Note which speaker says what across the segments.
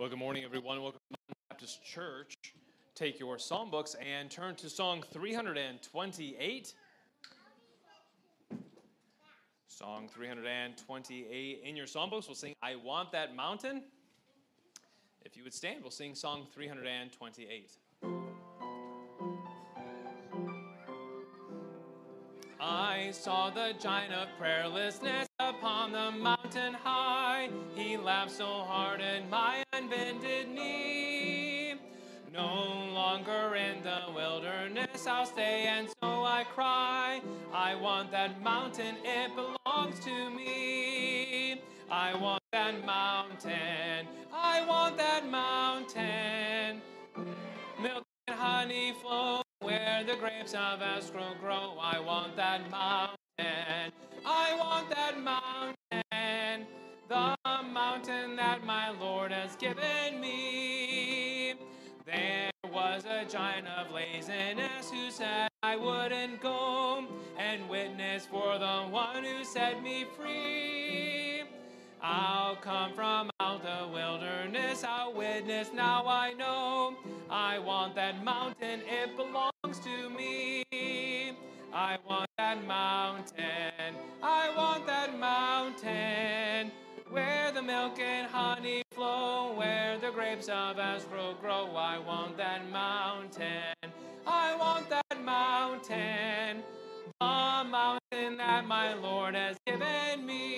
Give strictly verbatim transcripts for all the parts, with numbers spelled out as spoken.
Speaker 1: Well, good morning, everyone. Welcome to Mountain Baptist Church. Take your psalm books and turn to Song three twenty-eight. Song three twenty-eight. In your psalm books, we'll sing I Want That Mountain. If you would stand, we'll sing Song three twenty-eight. I saw the giant of prayerlessness upon the mountain high. He laughed so hard at my unbended knee. No longer in the wilderness I'll stay, and so I cry. I want that mountain, it belongs to me. I want that mountain, I want that mountain. Milk and honey flow where the grapes of escrow grow. I want that mountain, I want that mountain, the mountain that my Lord has given me. There was a giant of laziness who said I wouldn't go and witness for the one who set me free. I'll come from out the wilderness, I'll witness, now I know. I want that mountain, it belongs to me. I want that mountain, I want that mountain, where the milk and honey flow, where the grapes of escrow grow. I want that mountain, I want that mountain, the mountain that my Lord has given me.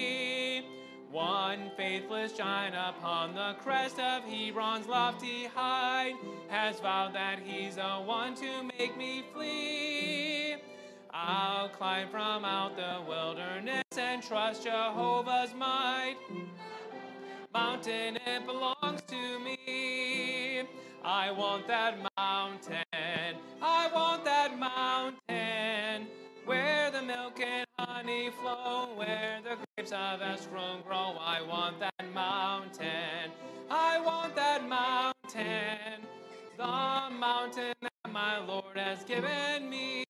Speaker 1: One faithless giant upon the crest of Hebron's lofty height has vowed that he's the one to make me flee. I'll climb from out the wilderness and trust Jehovah's might. Mountain, it belongs to me. I want that mountain, I want that mountain, where the milk and honey flow, where the grapes of escrow grow. I want that mountain, I want that mountain, the mountain that my Lord has given me.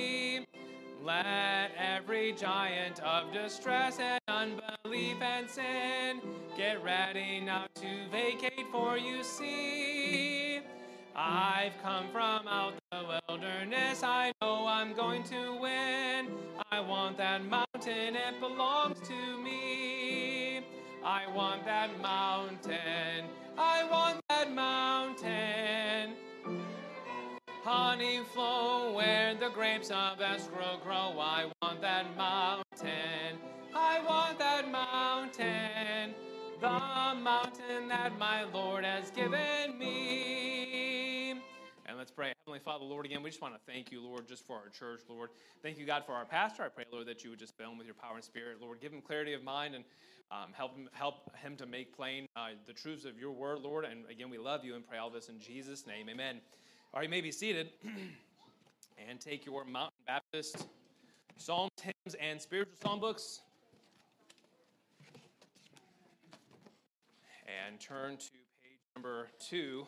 Speaker 1: Let every giant of distress and unbelief and sin get ready now to vacate, for you see, I've come from out the wilderness, I know I'm going to win. I want that mountain, it belongs to me. I want that mountain, I want that mountain. Honey flow where the grapes of escrow grow. I want that mountain, I want that mountain, the mountain that my Lord has given me. And let's pray. Heavenly Father, Lord, again, we just want to thank you, Lord, just for our church, Lord. Thank you, God, for our pastor. I pray, Lord, that you would just fill him with your power and spirit. Lord, give him clarity of mind and um, help him help him to make plain uh, the truths of your word, Lord. And again, we love you and pray all this in Jesus' name. Amen. All right, you may be seated and take your Mountain Baptist Psalms, hymns, and spiritual psalm books and turn to page number two.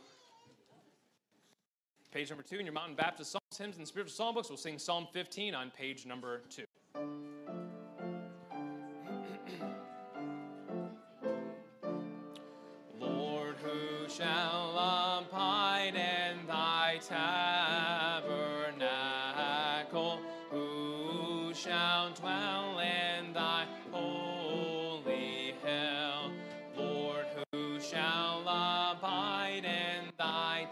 Speaker 1: Page number two in your Mountain Baptist Psalms, hymns, and spiritual psalm books. We'll sing Psalm fifteen on page number two. Lord, who shall abide in thy tabernacle? Who shall dwell in thy holy hill? Lord, who shall abide in thy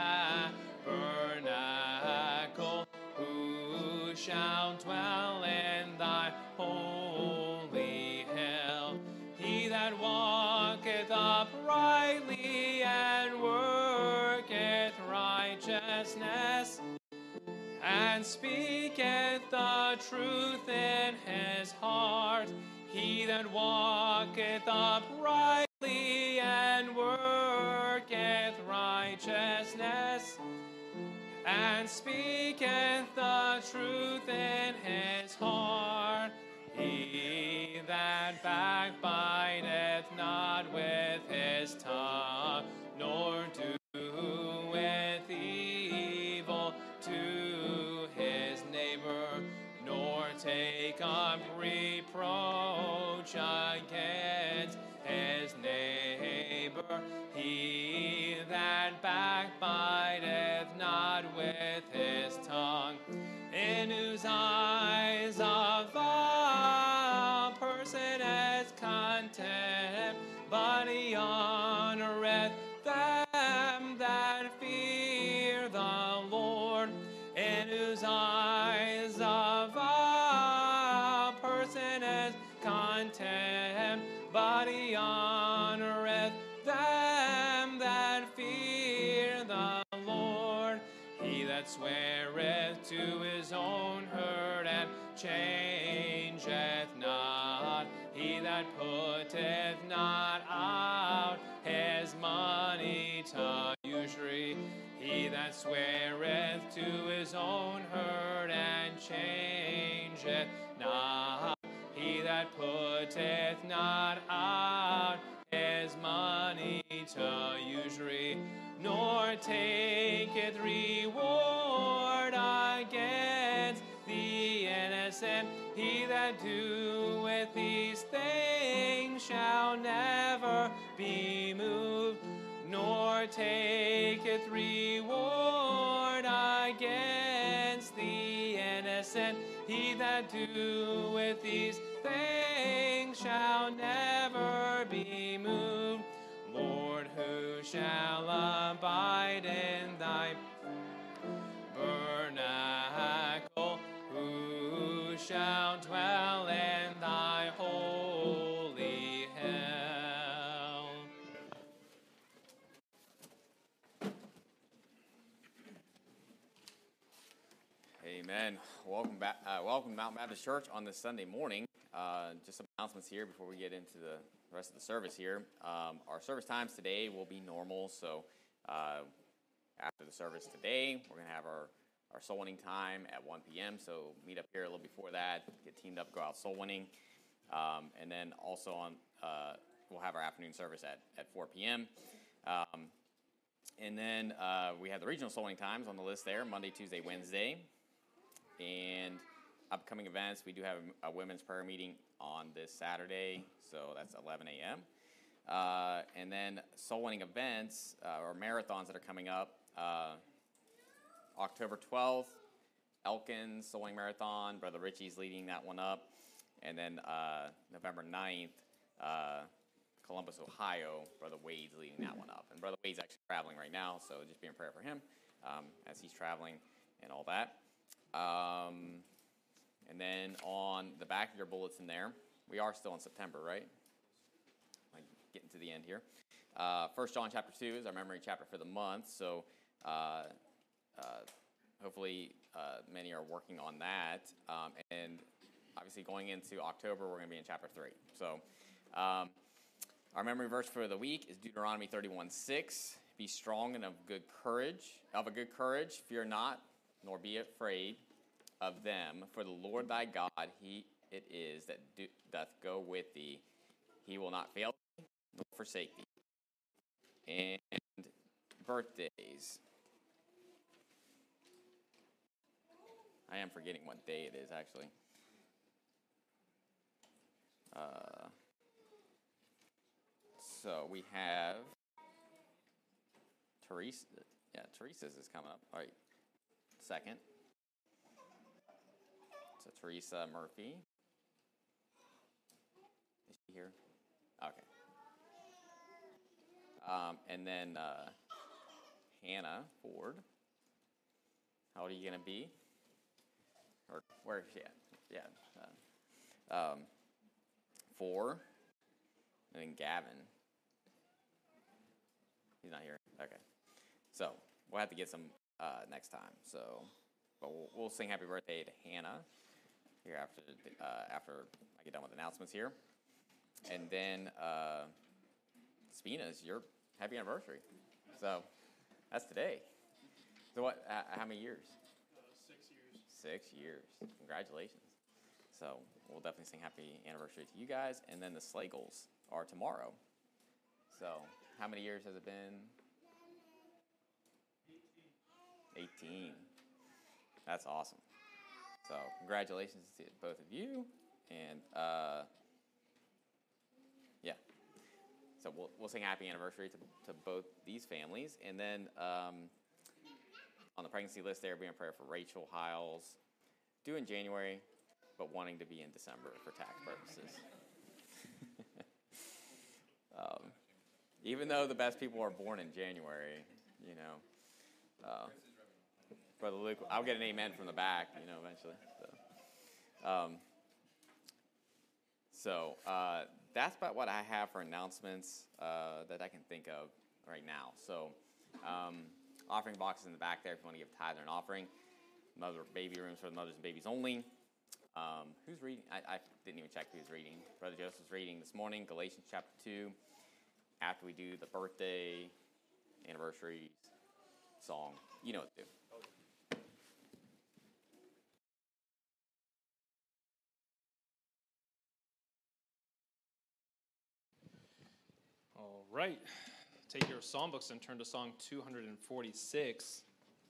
Speaker 1: tabernacle? Who shall dwell in thy holy hill? He that walketh uprightly and worketh righteousness, and speaketh the truth in his heart. He that walketh uprightly and worketh righteousness, and speaketh the truth in his heart. He that backbiteth not with his tongue, nor doeth evil to his neighbor, nor take up reproach against his neighbor, He that backbiteth not with his tongue, in whose eyes of the person is contempt, but he honoreth them that fear the Lord, in whose eyes of a person is contempt, but he honoreth them that fear the Lord. He that sweareth to his own hurt and changeth not, he that putteth not out his money to usury, he that sweareth to his own hurt and changeth not, he that putteth not out his money to usury, nor taketh reward against the innocent, he that doeth these things shall never be moved, nor taketh reward against the innocent, he that doeth these things shall never be moved. Lord, who shall abide in thy tabernacle? Who shall dwell in thy holy hill?
Speaker 2: Amen. Welcome back. Uh, welcome to Mountain Baptist Church on this Sunday morning. Uh, just some announcements here before we get into the rest of the service here. Um, our service times today will be normal. So uh, after the service today, we're going to have our, our soul winning time at one p.m. So meet up here a little before that, get teamed up, go out soul winning. Um, and then also on, uh, we'll have our afternoon service at, at four p.m. Um, and then uh, we have the regional soul winning times on the list there, Monday, Tuesday, Wednesday. And upcoming events, we do have a, a women's prayer meeting on this Saturday, so that's eleven a.m. Uh, and then soul winning events uh, or marathons that are coming up. Uh, October twelfth, Elkins Soul Winning Marathon. Brother Richie's leading that one up. And then uh, November ninth, uh, Columbus, Ohio. Brother Wade's leading that one up. And Brother Wade's actually traveling right now, so just be in prayer for him um, as he's traveling and all that. Um, and then on the back of your bulletin there, we are still in September, right? Like getting to the end here. Uh, First John chapter two is our memory chapter for the month. So uh, uh, hopefully uh, many are working on that. Um, and obviously going into October, we're going to be in chapter three. So um, our memory verse for the week is Deuteronomy thirty-one six. Be strong and of good courage, of a good courage, fear not, nor be afraid of them, for the Lord thy God, he it is that do, doth go with thee. He will not fail thee, nor forsake thee. And birthdays. I am forgetting what day it is, actually. Uh, so we have Teresa. Yeah, Teresa's is coming up. All right. Second. So Teresa Murphy. Is she here? Okay. Um, and then uh, Hannah Ford. How old are you going to be? Or where is she at? Yeah. Uh, um, four. And then Gavin. He's not here. Okay. So we'll have to get some uh, next time. So, but we'll, we'll sing happy birthday to Hannah here after uh, after I get done with announcements here. And then uh, Spina's your happy anniversary. So that's today. So what? Uh, how many years?
Speaker 3: Uh, six years.
Speaker 2: Six years. Congratulations. So we'll definitely sing happy anniversary to you guys. And then the Slagles are tomorrow. So how many years has it been? eighteen. That's awesome. So congratulations to both of you. And uh, yeah. so we'll, we'll sing happy anniversary to, to both these families. And then um, on the pregnancy list there, be in prayer for Rachel Hiles, due in January, but wanting to be in December for tax purposes. um, even though the best people are born in January, you know. Uh, Brother Luke, I'll get an amen from the back, you know, eventually. So, um, so uh, that's about what I have for announcements uh, that I can think of right now. So, um, offering boxes in the back there if you want to give tithe or an offering. Mother baby rooms for the mothers and babies only. Um, who's reading? I, I didn't even check who's reading. Brother Joseph's reading this morning, Galatians chapter two. After we do the birthday, anniversary song, you know what to do.
Speaker 1: All right. Take your psalm books and turn to Song two forty-six.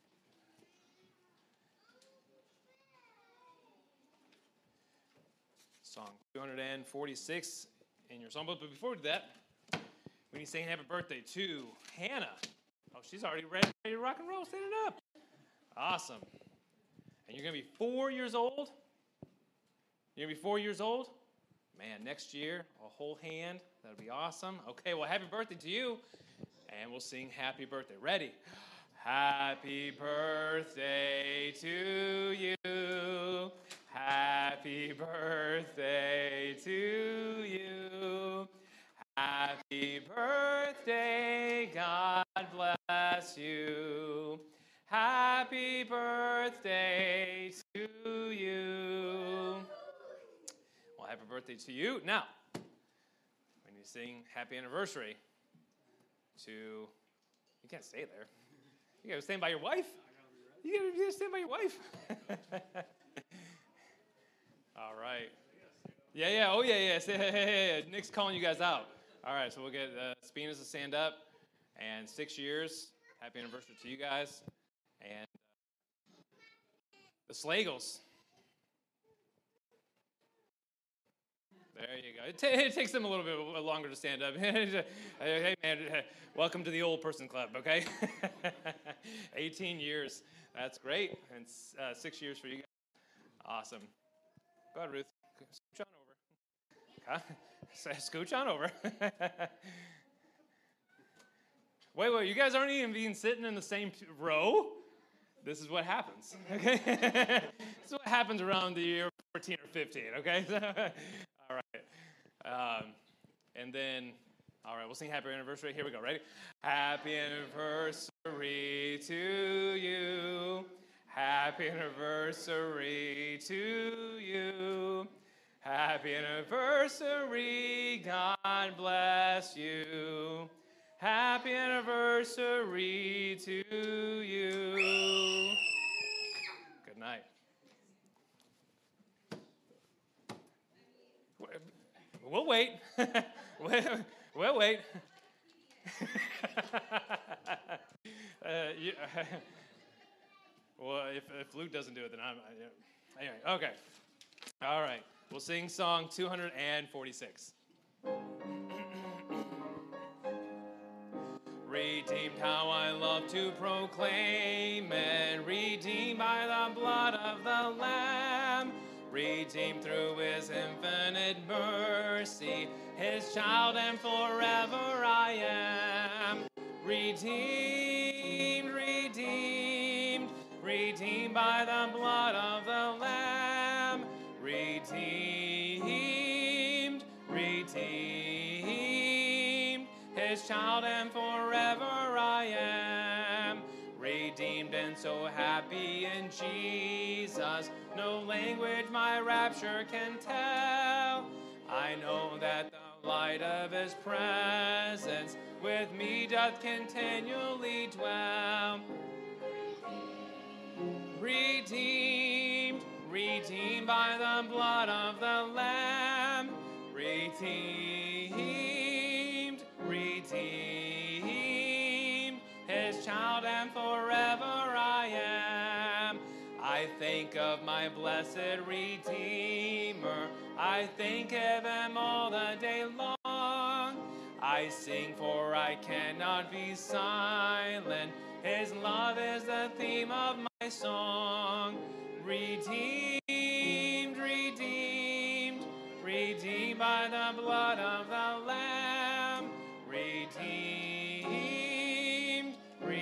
Speaker 1: Song two forty-six in your song book. But before we do that, we need to sing happy birthday to Hannah. Oh, she's already ready, ready to rock and roll. Stand it up. Awesome. And you're going to be four years old? You're going to be four years old? Man, next year, a whole hand. That'll be awesome. Okay, well, happy birthday to you. And we'll sing happy birthday. Ready? Happy birthday to you. Happy birthday to you. Happy birthday, God bless you. Happy birthday to you. Well, happy birthday to you. Now, we need to sing happy anniversary to, you can't stay there. You got to stand by your wife. You got to stand by your wife. All right. Yeah, yeah. Oh, yeah, yeah. Hey, hey, hey. Nick's calling you guys out. All right, so we'll get uh, Spinas to stand up. And six years. Happy anniversary to you guys. And uh, the Slagles. There you go. It, t- it takes them a little bit longer to stand up. Hey, man, welcome to the old person club, okay? eighteen years. That's great. And uh, six years for you guys. Awesome. Go ahead, Ruth. Scooch on over. Scooch on over. Wait, wait. You guys aren't even being sitting in the same row? This is what happens, okay? This is what happens around the year fourteen or fifteen, okay? All right. Um, and then, all right, we'll sing happy anniversary. Here we go. Ready? Happy anniversary to you. Happy anniversary to you. Happy anniversary. God bless you. Happy anniversary to you. Good night. We'll wait. We'll wait. uh, you, well, if, if Luke doesn't do it, then I'm. I, yeah. Anyway, okay. All right. We'll sing song two forty-six. Redeemed, how I love to proclaim it. Redeemed by the blood of the Lamb. Redeemed through his infinite mercy, his child and forever I am. Redeemed, redeemed, redeemed by the blood of the Lamb. Redeemed, redeemed, his child and forever I am. Redeemed and so happy in Jesus, no language my rapture can tell. I know that the light of his presence with me doth continually dwell. Redeemed, redeemed by the blood of the Lamb. Redeemed, redeemed, his child and forever I am. I think of my blessed Redeemer. I think of him all the day long. I sing, for I cannot be silent. His love is the theme of my song. Redeemed, redeemed, redeemed by the blood of the Lamb. Redeemed,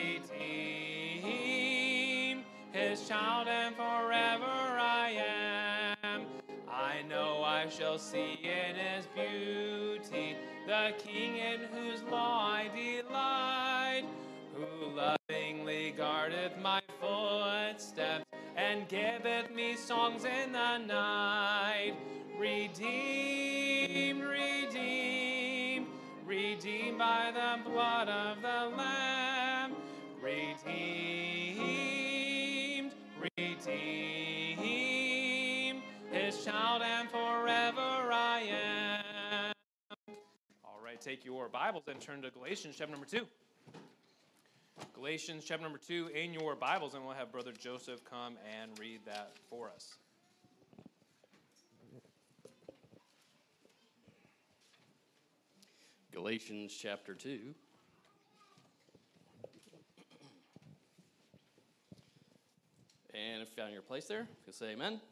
Speaker 1: redeemed, his child, and forever I am. I know I shall see in his beauty the King in whose law I delight, who lovingly guardeth my footsteps and giveth me songs in the night. Redeemed, redeemed, redeemed by the blood of the Lamb. Redeemed, redeemed, his child, and forever I am. All right, take your Bibles and turn to Galatians chapter number two. Galatians chapter number two in your Bibles, and we'll have Brother Joseph come and read that for us.
Speaker 3: Galatians chapter two. And if you found your place there, you'll say amen.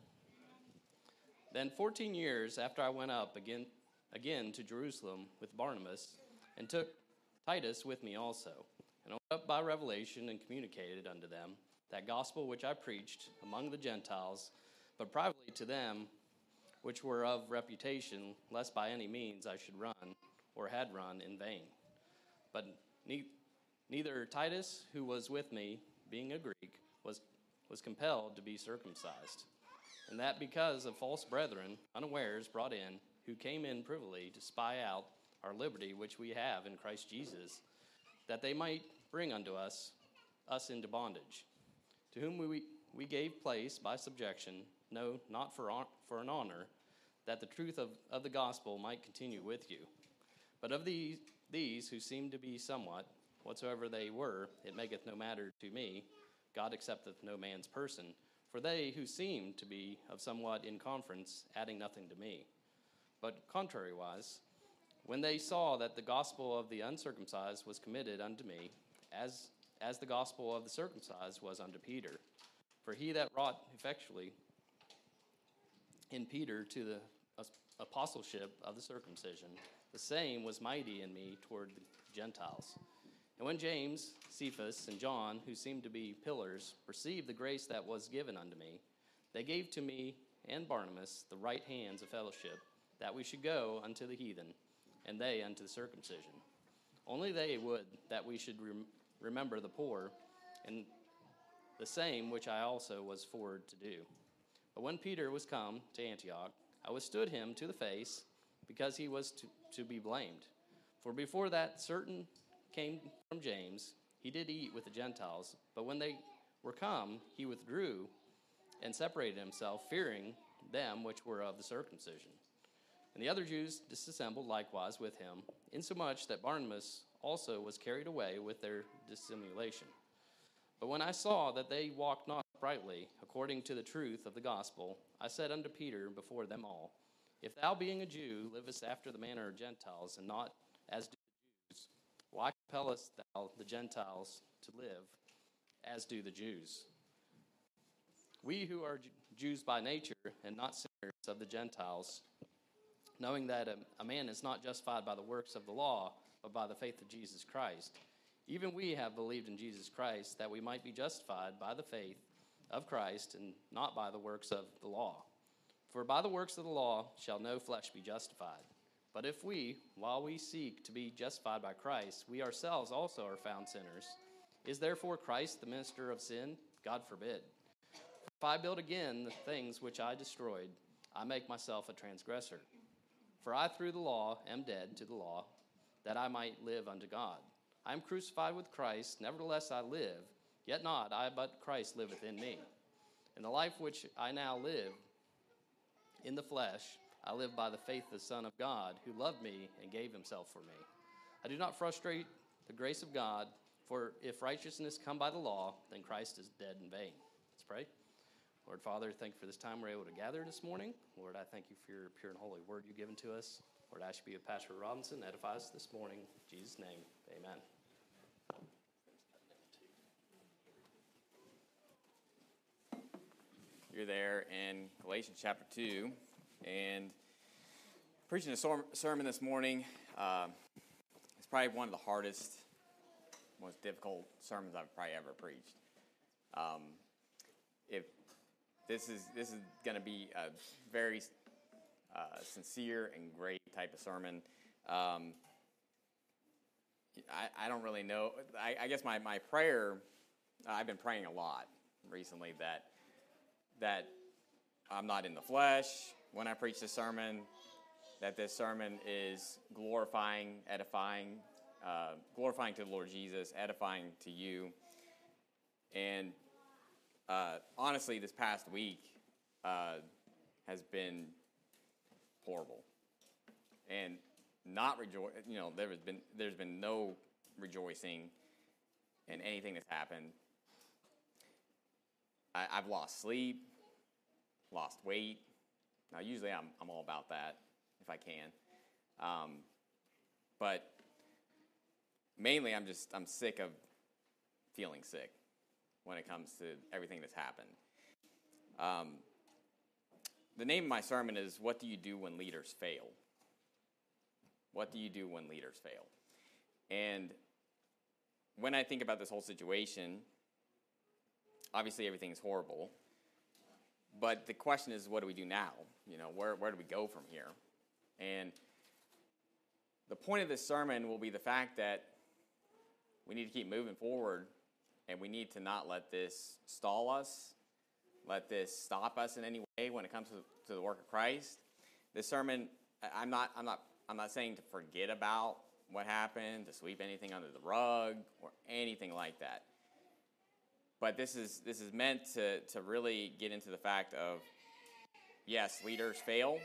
Speaker 3: Then fourteen years after I went up again, again to Jerusalem with Barnabas, and took Titus with me also, and went up by revelation and communicated unto them that gospel which I preached among the Gentiles, but privately to them which were of reputation, lest by any means I should run, or had run in vain. But ne- neither Titus, who was with me, being a Greek, was, was compelled to be circumcised, and that because of false brethren, unawares brought in, who came in privily to spy out our liberty which we have in Christ Jesus, that they might bring unto us us into bondage, to whom we, we gave place by subjection, no, not for, for an honor, that the truth of, of the gospel might continue with you. But of these, these who seem to be somewhat, whatsoever they were, it maketh no matter to me, God accepteth no man's person, for they who seem to be of somewhat in conference, adding nothing to me. But contrariwise, when they saw that the gospel of the uncircumcised was committed unto me, as, as the gospel of the circumcised was unto Peter, for he that wrought effectually in Peter to the apostleship of the circumcision, the same was mighty in me toward the Gentiles. And when James, Cephas, and John, who seemed to be pillars, perceived the grace that was given unto me, they gave to me and Barnabas the right hands of fellowship, that we should go unto the heathen, and they unto the circumcision. Only they would that we should rem- remember the poor, and the same which I also was forward to do. But when Peter was come to Antioch, I withstood him to the face, because he was to, to be blamed. For before that certain came from James, he did eat with the Gentiles, but when they were come, he withdrew and separated himself, fearing them which were of the circumcision. And the other Jews disassembled likewise with him, insomuch that Barnabas also was carried away with their dissimulation. But when I saw that they walked not uprightly, according to the truth of the gospel, I said unto Peter before them all, If thou, being a Jew, livest after the manner of Gentiles, and not as do the Jews, why compellest thou the Gentiles to live as do the Jews? We who are Jews by nature, and not sinners of the Gentiles, knowing that a, a man is not justified by the works of the law, but by the faith of Jesus Christ, even we have believed in Jesus Christ, that we might be justified by the faith of Christ, and not by the works of the law. For by the works of the law shall no flesh be justified. But if we, while we seek to be justified by Christ, we ourselves also are found sinners, is therefore Christ the minister of sin? God forbid. If I build again the things which I destroyed, I make myself a transgressor. For I through the law am dead to the law, that I might live unto God. I am crucified with Christ, nevertheless I live, yet not I, but Christ liveth in me. And the life which I now live in the flesh, I live by the faith of the Son of God, who loved me and gave himself for me. I do not frustrate the grace of God, for if righteousness come by the law, then Christ is dead in vain. Let's pray. Lord Father, thank you for this time we're able to gather this morning. Lord, I thank you for your pure and holy word you've given to us. Lord, I ask you to be with Pastor Robinson, edify us this morning. In Jesus' name, amen.
Speaker 2: You're there in Galatians chapter two, and preaching a sor- sermon this morning. Uh, it's probably one of the hardest, most difficult sermons I've probably ever preached. Um, if this is this is going to be a very uh, sincere and great type of sermon. Um, I, I don't really know. I, I guess my my prayer. Uh, I've been praying a lot recently that. that I'm not in the flesh when I preach this sermon, that this sermon is glorifying, edifying, uh, glorifying to the Lord Jesus, edifying to you. And uh, honestly, this past week uh, has been horrible. And not rejoice, you know, there has been there's been no rejoicing in anything that's happened. I, I've lost sleep, lost weight. Now, usually I'm I'm all about that if I can, um, but mainly I'm just I'm sick of feeling sick when it comes to everything that's happened. Um, the name of my sermon is "What Do You Do When Leaders Fail?" What do you do when leaders fail? And when I think about this whole situation, obviously everything's horrible. But the question is, what do we do now? You know, where where do we go from here? And the point of this sermon will be the fact that we need to keep moving forward, and we need to not let this stall us, let this stop us in any way when it comes to, to the work of Christ. This sermon, I'm not I'm not I'm not saying to forget about what happened, to sweep anything under the rug, or anything like that. But this is this is meant to, to really get into the fact of, yes, leaders fail,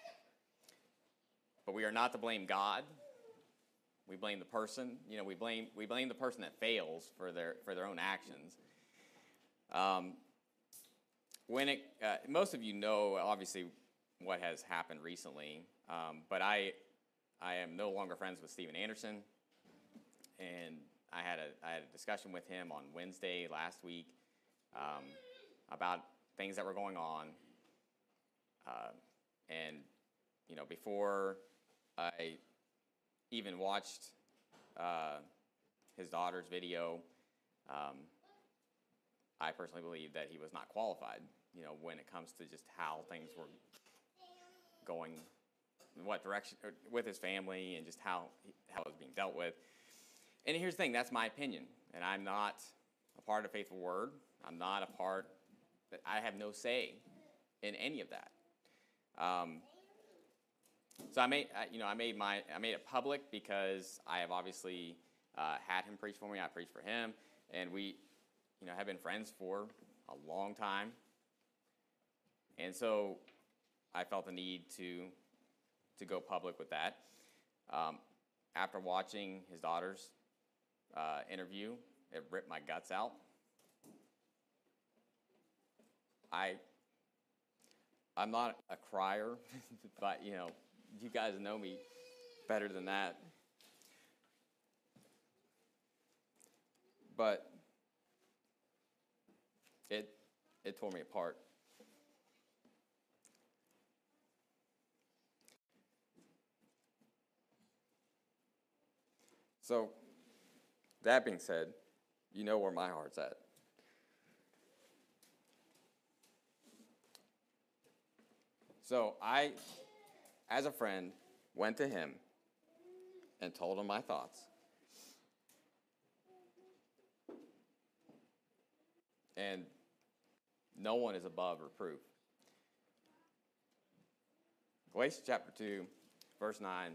Speaker 2: but we are not to blame God. We blame the person. You know, we blame we blame the person that fails for their for their own actions. Um, when it uh, most of you know, obviously, what has happened recently, um, but I I am no longer friends with Steven Anderson, and I had a I had a discussion with him on Wednesday last week um, about things that were going on, uh, and you know before I even watched uh, his daughter's video, um, I personally believe that he was not qualified. You know, when it comes to just how things were going, in what direction with his family, and just how how it was being dealt with. And here's the thing, that's my opinion, and I'm not a part of Faithful Word. I'm not a part, I have no say in any of that. Um, so I made, you know, I made my, I made it public because I have obviously uh, had him preach for me. I preached for him, and we, you know, have been friends for a long time. And so I felt the need to to go public with that. Um, after watching his daughter's Uh, interview, it ripped my guts out. I, I'm not a crier, but you know, you guys know me better than that. But it, it tore me apart. So, that being said, you know where my heart's at. So I, as a friend, went to him and told him my thoughts. And no one is above reproof. Galatians chapter two, verse nine.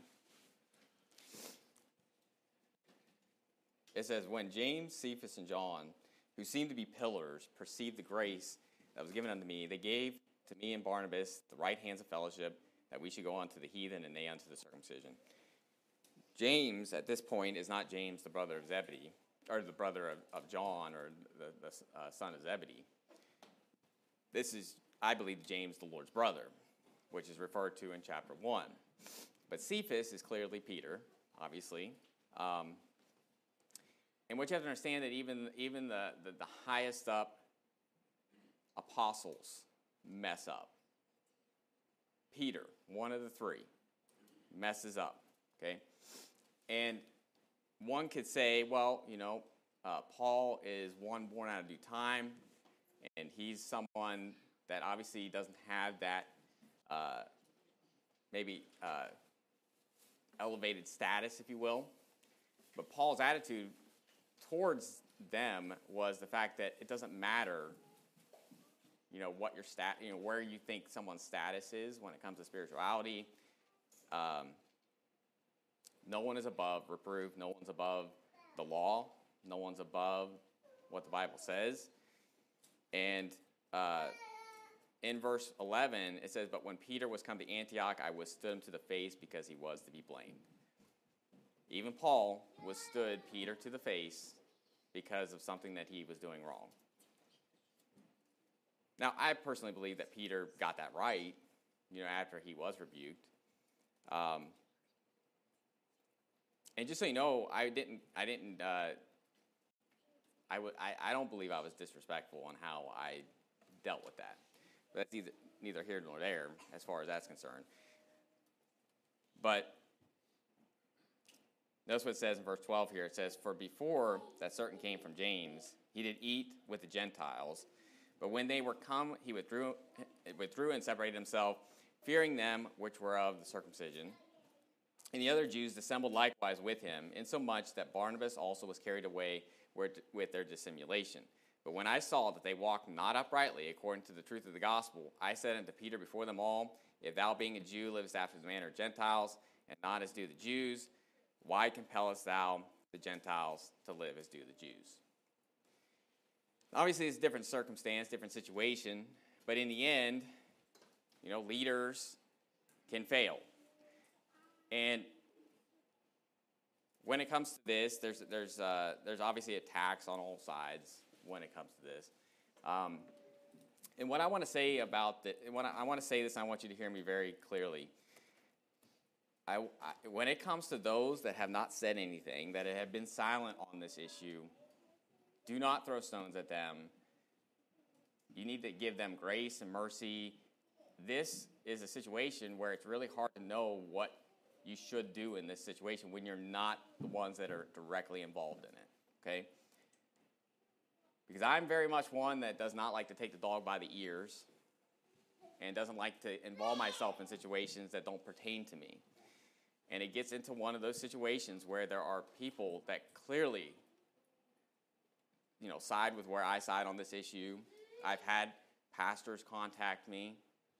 Speaker 2: It says, when James, Cephas, and John, who seemed to be pillars, perceived the grace that was given unto me, they gave to me and Barnabas the right hands of fellowship, that we should go unto the heathen and they unto the circumcision. James, at this point, is not James, the brother of Zebedee, or the brother of, of John, or the, the uh, son of Zebedee. this is, I believe, James, the Lord's brother, which is referred to in chapter one. But Cephas is clearly Peter, obviously. Um, and what you have to understand that even, even the, the, the highest up apostles mess up. Peter, one of the three, messes up, okay? And one could say, well, you know, uh, Paul is one born out of due time, and he's someone that obviously doesn't have that uh, maybe uh, elevated status, if you will. But Paul's attitude towards them was the fact that it doesn't matter, you know, what your stat, you know, where you think someone's status is when it comes to spirituality. Um, no one is above reproof. No one's above the law. No one's above what the Bible says. And uh, in verse eleven, it says, "But when Peter was come to Antioch, I withstood him to the face because he was to be blamed." Even Paul withstood Peter to the face because of something that he was doing wrong. Now, I personally believe that Peter got that right, you know, after he was rebuked. Um, and just so you know, I didn't, I didn't, uh, I, w- I, I don't believe I was disrespectful on how I dealt with that. But that's either, neither here nor there as far as that's concerned. But notice what it says in verse twelve here. It says, "For before that certain came from James, he did eat with the Gentiles. But when they were come, he withdrew, withdrew and separated himself, fearing them which were of the circumcision. And the other Jews dissembled likewise with him, insomuch that Barnabas also was carried away with their dissimulation. But when I saw that they walked not uprightly according to the truth of the gospel, I said unto Peter before them all, If thou being a Jew livest after the manner of Gentiles, and not as do the Jews, why compellest thou the Gentiles to live as do the Jews?" Obviously, it's a different circumstance, different situation, but in the end, you know, leaders can fail. And when it comes to this, there's there's uh, there's obviously attacks on all sides when it comes to this. Um, and what I want to say about the, when I, I want to say this, I want you to hear me very clearly. I, I, when it comes to those that have not said anything, that have been silent on this issue, do not throw stones at them. You need to give them grace and mercy. This is a situation where it's really hard to know what you should do in this situation when you're not the ones that are directly involved in it, okay? Because I'm very much one that does not like to take the dog by the ears and doesn't like to involve myself in situations that don't pertain to me. And it gets into one of those situations where there are people that clearly, you know, side with where I side on this issue. I've had pastors contact me,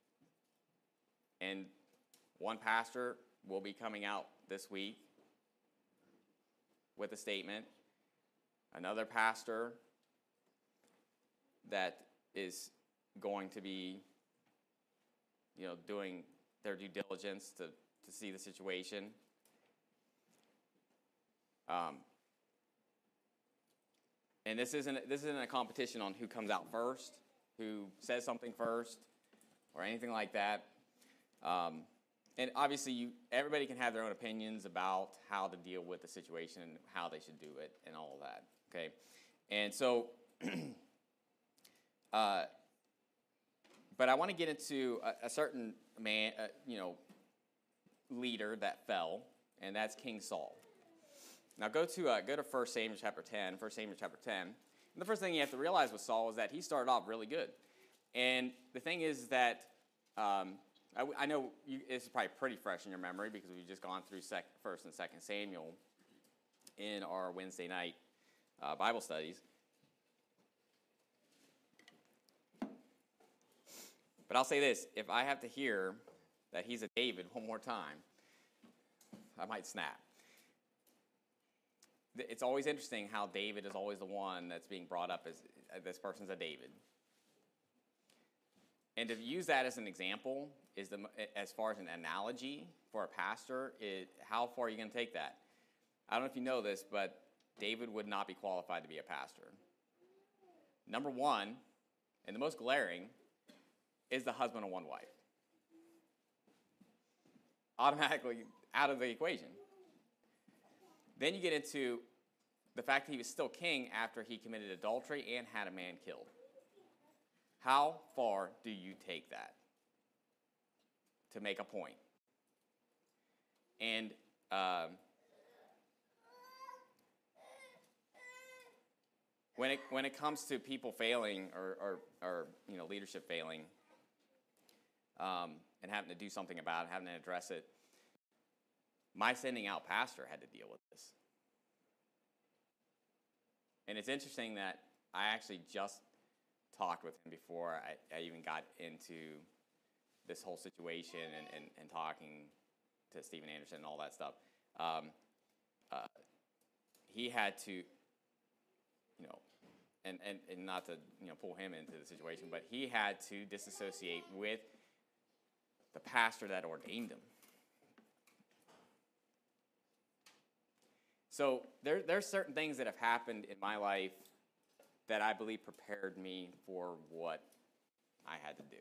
Speaker 2: and one pastor will be coming out this week with a statement. Another pastor that is going to be, you know, doing their due diligence to, to see the situation. Um, and this isn't this isn't a competition on who comes out first, who says something first, or anything like that. Um, and obviously, you everybody can have their own opinions about how to deal with the situation and how they should do it and all of that. Okay, and so. Uh, but I want to get into a, a certain man, uh, you know, leader that fell, and that's King Saul. Now go to uh, go to First Samuel chapter ten. First Samuel chapter ten. And the first thing you have to realize with Saul is that he started off really good, and the thing is that um, I, I know you, it's probably pretty fresh in your memory because we've just gone through sec, First and Second Samuel in our Wednesday night uh, Bible studies. But I'll say this, if I have to hear that he's a David one more time, I might snap. It's always interesting how David is always the one that's being brought up as this person's a David. And to use that as an example, is the as far as an analogy for a pastor, it, how far are you going to take that? I don't know if you know this, but David would not be qualified to be a pastor. Number one, and the most glaring, is the husband of one wife. Automatically out of the equation. Then you get into the fact that he was still king after he committed adultery and had a man killed. How far do you take that to make a point? And um, when it when it comes to people failing or or, or you know leadership failing, um, and having to do something about it, having to address it, my sending out pastor had to deal with this. And it's interesting that I actually just talked with him before I, I even got into this whole situation and, and, and talking to Stephen Anderson and all that stuff. Um, uh, he had to, you know, and, and, and not to you know pull him into the situation, but he had to disassociate with the pastor that ordained him. So there, there's certain things that have happened in my life that I believe prepared me for what I had to do.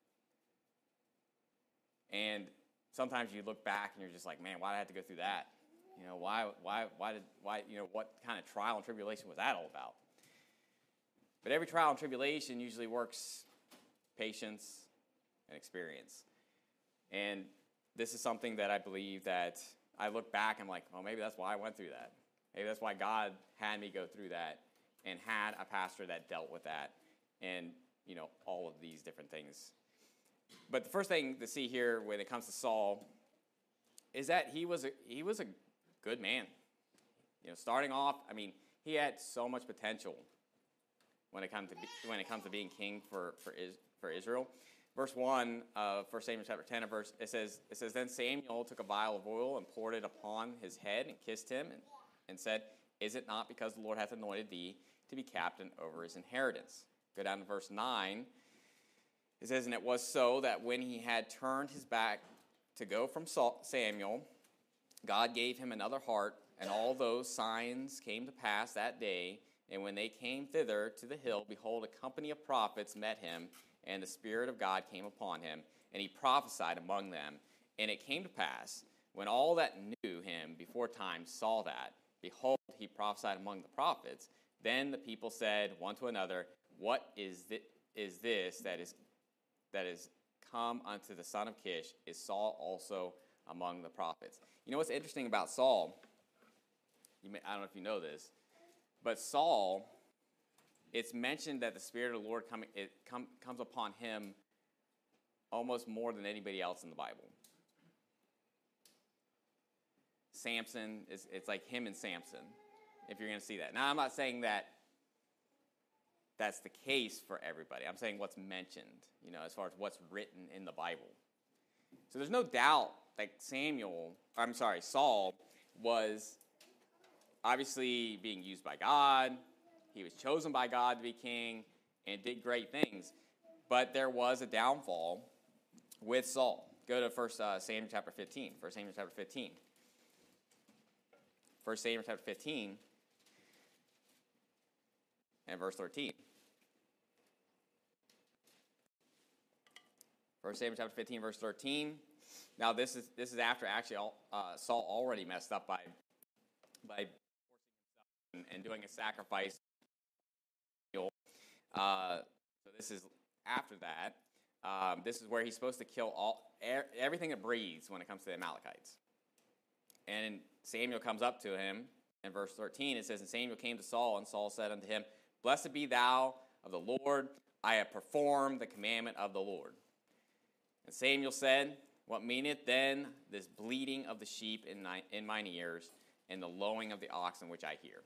Speaker 2: And sometimes you look back and you're just like, man, why did I have to go through that? You know, why, why, why did, why, you know, what kind of trial and tribulation was that all about? But every trial and tribulation usually works patience and experience. And this is something that I believe that I look back and I'm like, well, maybe that's why I went through that. Maybe that's why God had me go through that and had a pastor that dealt with that and, you know, all of these different things. But the first thing to see here when it comes to Saul is that he was a, he was a good man. You know, starting off, I mean, he had so much potential when it comes to be, when it comes to being king for for, Is, for Israel. Verse one of First Samuel chapter ten, verse it says it says then Samuel took a vial of oil and poured it upon his head and kissed him and, and said, "Is it not because the Lord hath anointed thee to be captain over his inheritance?" Go down to verse nine. It says, "And it was so that when he had turned his back to go from Saul, Samuel, God gave him another heart, and all those signs came to pass that day. And when they came thither to the hill, behold, a company of prophets met him, and the Spirit of God came upon him, and he prophesied among them. And it came to pass, when all that knew him before time saw that, behold, he prophesied among the prophets. Then the people said one to another, What is this, is this that is that is come unto the son of Kish? Is Saul also among the prophets?" You know what's interesting about Saul? You may, I don't know if you know this, but Saul, it's mentioned that the Spirit of the Lord come, it come, comes upon him almost more than anybody else in the Bible. Samson, is, it's like him and Samson, if you're going to see that. Now, I'm not saying that that's the case for everybody. I'm saying what's mentioned, you know, as far as what's written in the Bible. So there's no doubt that Samuel, I'm sorry, Saul was obviously being used by God. He was chosen by God to be king and did great things. But there was a downfall with Saul. Go to First uh, Samuel chapter fifteen. First Samuel chapter fifteen. First Samuel chapter fifteen and verse thirteen. First Samuel chapter fifteen, verse thirteen. Now this is this is after actually all, uh, Saul already messed up by by forcing himself and, and doing a sacrifice. Uh, so this is after that. Um, this is where he's supposed to kill all er, everything that breathes when it comes to the Amalekites. And Samuel comes up to him in verse thirteen. It says, "And Samuel came to Saul, and Saul said unto him, Blessed be thou of the Lord. I have performed the commandment of the Lord. And Samuel said, What meaneth then this bleating of the sheep in, my, in mine ears, and the lowing of the oxen which I hear?"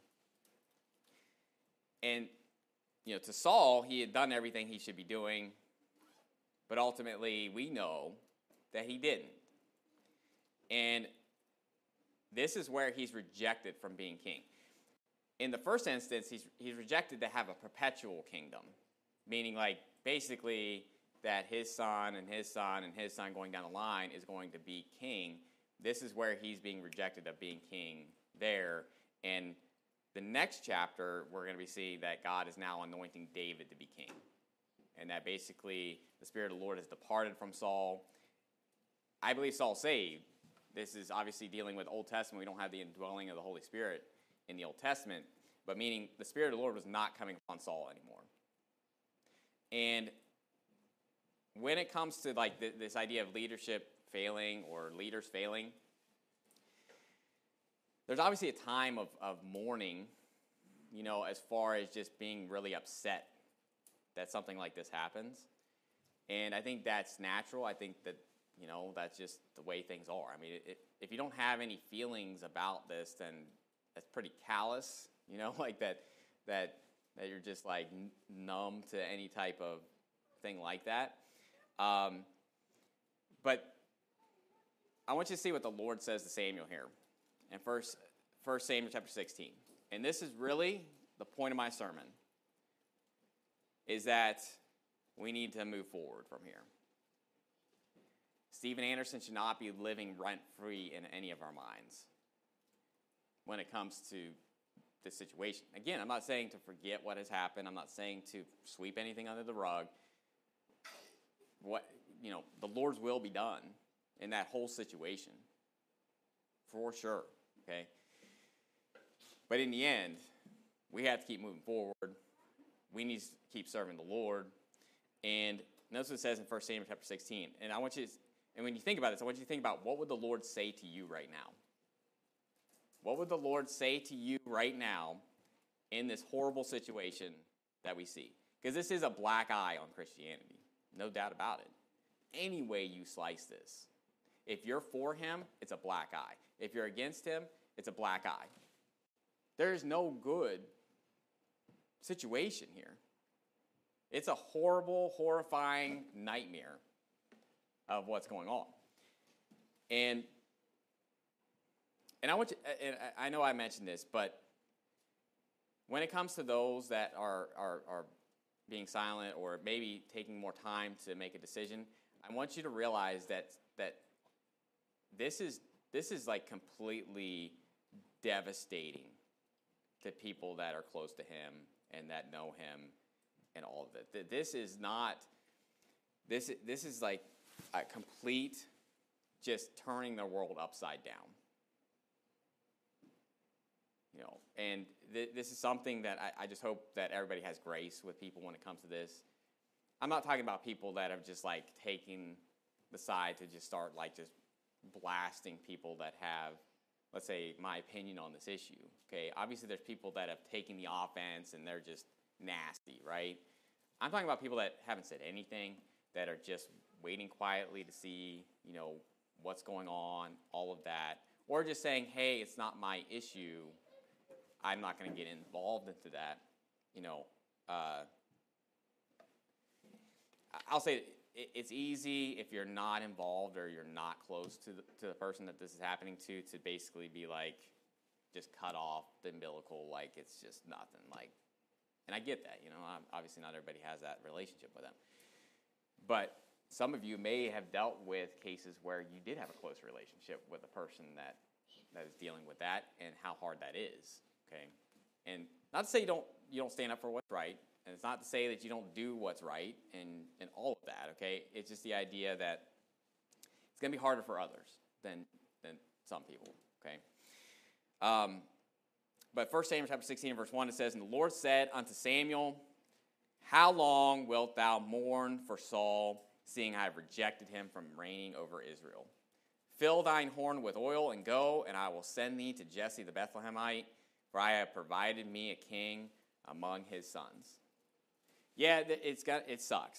Speaker 2: And, you know, to Saul, he had done everything he should be doing, but ultimately we know that he didn't. And this is where he's rejected from being king. In the first instance, he's, he's rejected to have a perpetual kingdom, meaning like basically that his son and his son and his son going down the line is going to be king. This is where he's being rejected of being king there. And the next chapter, we're going to be seeing that God is now anointing David to be king. and that basically the Spirit of the Lord has departed from Saul. I believe Saul's saved. This is obviously dealing with Old Testament. We don't have the indwelling of the Holy Spirit in the Old Testament, but meaning the Spirit of the Lord was not coming upon Saul anymore. And when it comes to like th- this idea of leadership failing or leaders failing, there's obviously a time of, of mourning, you know, as far as just being really upset that something like this happens. And I think that's natural. I think that, you know, that's just the way things are. I mean, it, if you don't have any feelings about this, then that's pretty callous, you know, like that, that, that you're just like n- numb to any type of thing like that. Um, but I want you to see what the Lord says to Samuel here in first, first Samuel chapter sixteen. And this is really the point of my sermon, is that we need to move forward from here. Steven Anderson should not be living rent-free in any of our minds when it comes to this situation. Again, I'm not saying to forget what has happened. I'm not saying to sweep anything under the rug. What, you know, the Lord's will be done in that whole situation, for sure, okay? But in the end, we have to keep moving forward. We need to keep serving the Lord. And notice what it says in First Samuel chapter sixteen. And I want you to, and when you think about this, I want you to think about what would the Lord say to you right now? What would the Lord say to you right now in this horrible situation that we see? Because this is a black eye on Christianity, no doubt about it. Any way you slice this. If you're for him, it's a black eye. If you're against him, it's a black eye. There's no good situation here. It's a horrible, horrifying nightmare of what's going on. And and I want to, and I know I mentioned this, but when it comes to those that are are are being silent or maybe taking more time to make a decision, I want you to realize that that this is this is like completely devastating to people that are close to him and that know him and all of it. This is not this this is like a complete just turning their world upside down. You know, and th- this is something that I, I just hope that everybody has grace with people when it comes to this. I'm not talking about people that have just like taken the side to just start like just blasting people that have, let's say, my opinion on this issue. Okay, obviously there's people that have taken the offense and they're just nasty, right? I'm talking about people that haven't said anything, that are just waiting quietly to see, you know, what's going on, all of that, or just saying, hey, it's not my issue. I'm not going to get involved into that. You know, uh, I'll say it's easy if you're not involved or you're not close to the, to the person that this is happening to, to basically be like, just cut off the umbilical, like it's just nothing. Like, and I get that, you know, obviously not everybody has that relationship with them. But some of you may have dealt with cases where you did have a close relationship with a person that, that is dealing with that and how hard that is. Okay, and not to say you don't you don't stand up for what's right, and it's not to say that you don't do what's right and, and all of that. Okay, it's just the idea that it's going to be harder for others than than some people. Okay, um, but First Samuel chapter sixteen, verse one, it says, "And the Lord said unto Samuel, How long wilt thou mourn for Saul, seeing I have rejected him from reigning over Israel? Fill thine horn with oil and go, and I will send thee to Jesse the Bethlehemite. For I have provided me a king among his sons." Yeah, it's got it sucks.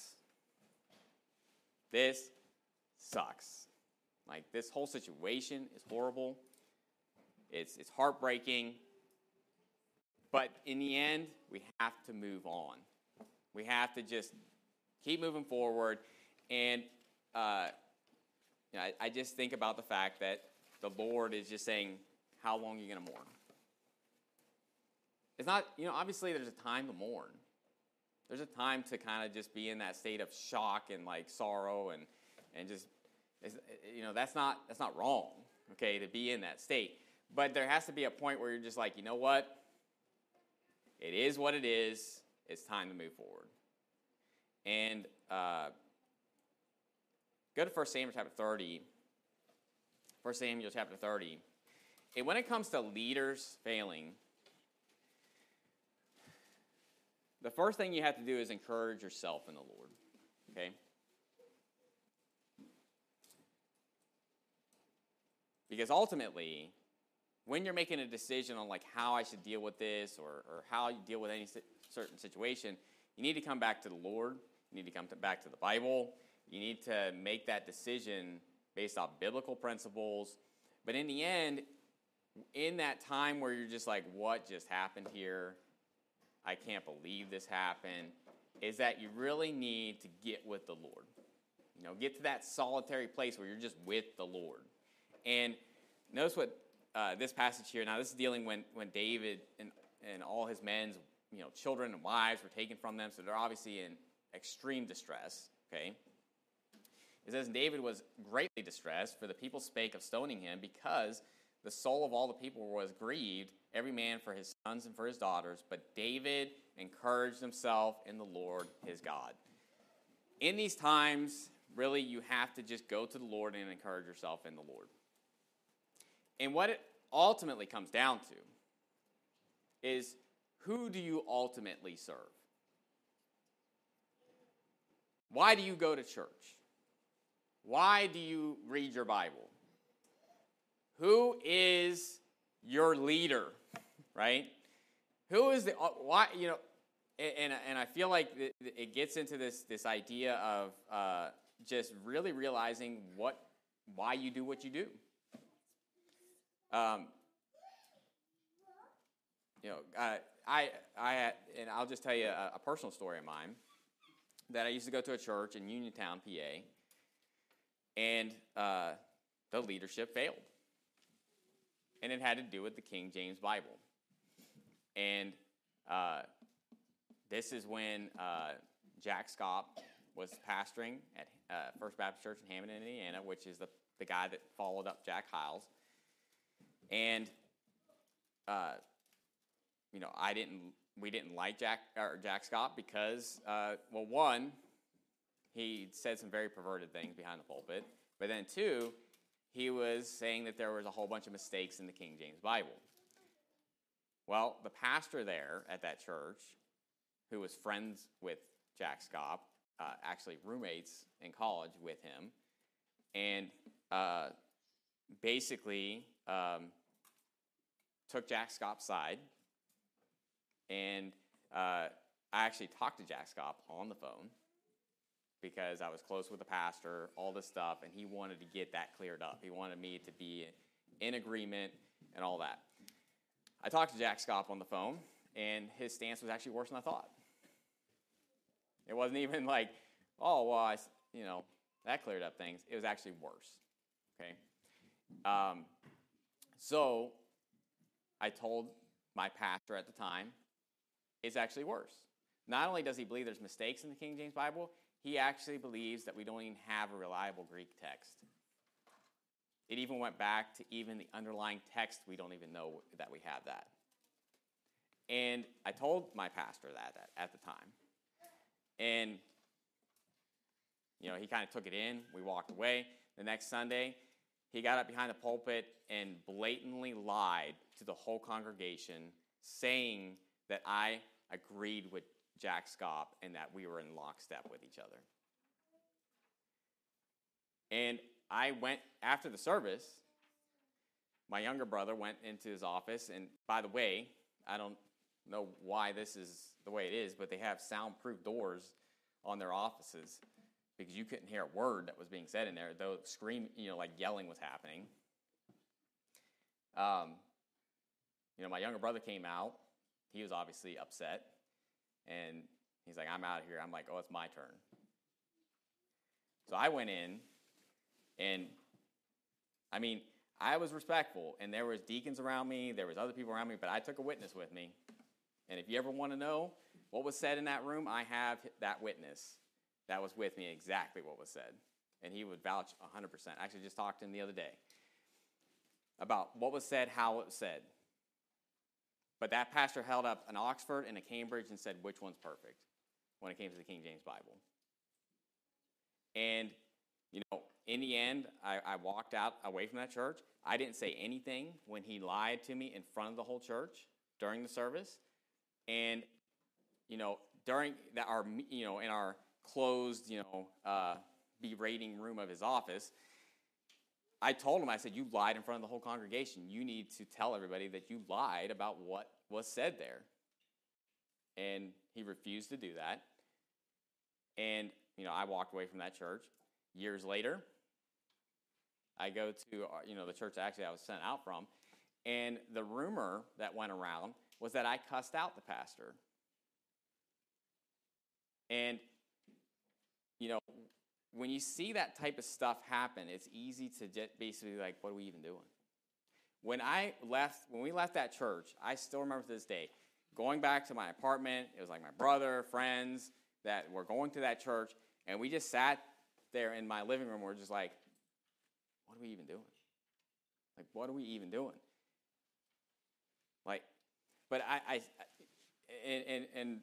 Speaker 2: This sucks. Like, this whole situation is horrible. It's it's heartbreaking. But in the end, we have to move on. We have to just keep moving forward. And uh, you know, I, I just think about the fact that the Lord is just saying, how long are you going to mourn? It's not, you know, obviously there's a time to mourn. There's a time to kind of just be in that state of shock and like sorrow and and just, you know, that's not that's not wrong, okay, to be in that state. But there has to be a point where you're just like, you know what? It is what it is. It's time to move forward. And uh, go to First Samuel chapter thirty. First Samuel chapter thirty. And when it comes to leaders failing, the first thing you have to do is encourage yourself in the Lord. Okay? Because ultimately, when you're making a decision on like how I should deal with this or, or how you deal with any certain situation, you need to come back to the Lord. You need to come to, back to the Bible. You need to make that decision based off biblical principles. But in the end, in that time where you're just like, what just happened here? I can't believe this happened. Is that you really need to get with the Lord. You know, get to that solitary place where you're just with the Lord. And notice what uh, this passage here, now this is dealing when, when David and, and all his men's, you know, children and wives were taken from them, so they're obviously in extreme distress, okay? It says, David was greatly distressed, for the people spake of stoning him, because the soul of all the people was grieved, every man for his sons and for his daughters. But David encouraged himself in the Lord his God. In these times, really, you have to just go to the Lord and encourage yourself in the Lord. And what it ultimately comes down to is, who do you ultimately serve? Why do you go to church? Why do you read your Bible? Who is your leader, right? Who is the, why, you know, and, and I feel like it gets into this, this idea of uh, just really realizing what, why you do what you do. Um, you know, uh, I, I, and I'll just tell you a, a personal story of mine, that I used to go to a church in Uniontown, P A, and uh, the leadership failed. And it had to do with the King James Bible. And uh, this is when uh, Jack Scott was pastoring at uh, First Baptist Church in Hammond, Indiana, which is the, the guy that followed up Jack Hyles. And, uh, you know, I didn't, we didn't like Jack, or Jack Scott because, uh, well, one, he said some very perverted things behind the pulpit. But then two, he was saying that there was a whole bunch of mistakes in the King James Bible. Well, the pastor there at that church, who was friends with Jack Scott, uh, actually roommates in college with him, and uh, basically um, took Jack Scott's side. And uh, I actually talked to Jack Scott on the phone, because I was close with the pastor, all this stuff, and he wanted to get that cleared up. He wanted me to be in agreement and all that. I talked to Jack Scott on the phone, and his stance was actually worse than I thought. It wasn't even like, oh, well, I, you know, that cleared up things. It was actually worse, okay? Um, so I told my pastor at the time, it's actually worse. Not only does he believe there's mistakes in the King James Bible, he actually believes that we don't even have a reliable Greek text. It even went back to even the underlying text. We don't even know that we have that. And I told my pastor that at the time. And, you know, he kind of took it in. We walked away. The next Sunday, he got up behind the pulpit and blatantly lied to the whole congregation, saying that I agreed with Jack Scott and that we were in lockstep with each other. And I went, after the service, my younger brother went into his office, and by the way, I don't know why this is the way it is, but they have soundproof doors on their offices, because you couldn't hear a word that was being said in there, though scream, you know, like yelling was happening. Um, you know, my younger brother came out. He was obviously upset, and he's like, I'm out of here. I'm like, oh, it's my turn. So I went in, and, I mean, I was respectful, and there was deacons around me, there was other people around me, but I took a witness with me. And if you ever want to know what was said in that room, I have that witness that was with me, exactly what was said. And he would vouch one hundred percent. I actually just talked to him the other day about what was said, how it was said. But that pastor held up an Oxford and a Cambridge and said, which one's perfect when it came to the King James Bible? And, you know, in the end, I, I walked out away from that church. I didn't say anything when he lied to me in front of the whole church during the service. And, you know, during that, our, you know, in our closed, you know, uh, berating room of his office, I told him, I said, you lied in front of the whole congregation. You need to tell everybody that you lied about what was said there. And he refused to do that. And, you know, I walked away from that church. Years later, I go to, you know, the church actually I was sent out from, and the rumor that went around was that I cussed out the pastor. And, you know, when you see that type of stuff happen, it's easy to just basically like, what are we even doing? When I left, when we left that church, I still remember to this day, going back to my apartment, it was like my brother, friends that were going to that church, and we just sat there in my living room. We're just like, what are we even doing? Like, what are we even doing? Like, but I, I and, and, and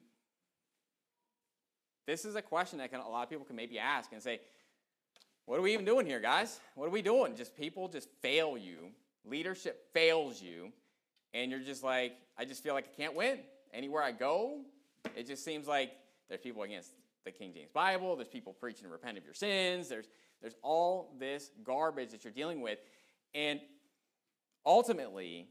Speaker 2: this is a question that can, a lot of people can maybe ask and say, what are we even doing here, guys? What are we doing? Just people just fail you. Leadership fails you. And you're just like, I just feel like I can't win. Anywhere I go, it just seems like there's people against the King James Bible. There's people preaching to repent of your sins. There's, there's all this garbage that you're dealing with. And ultimately,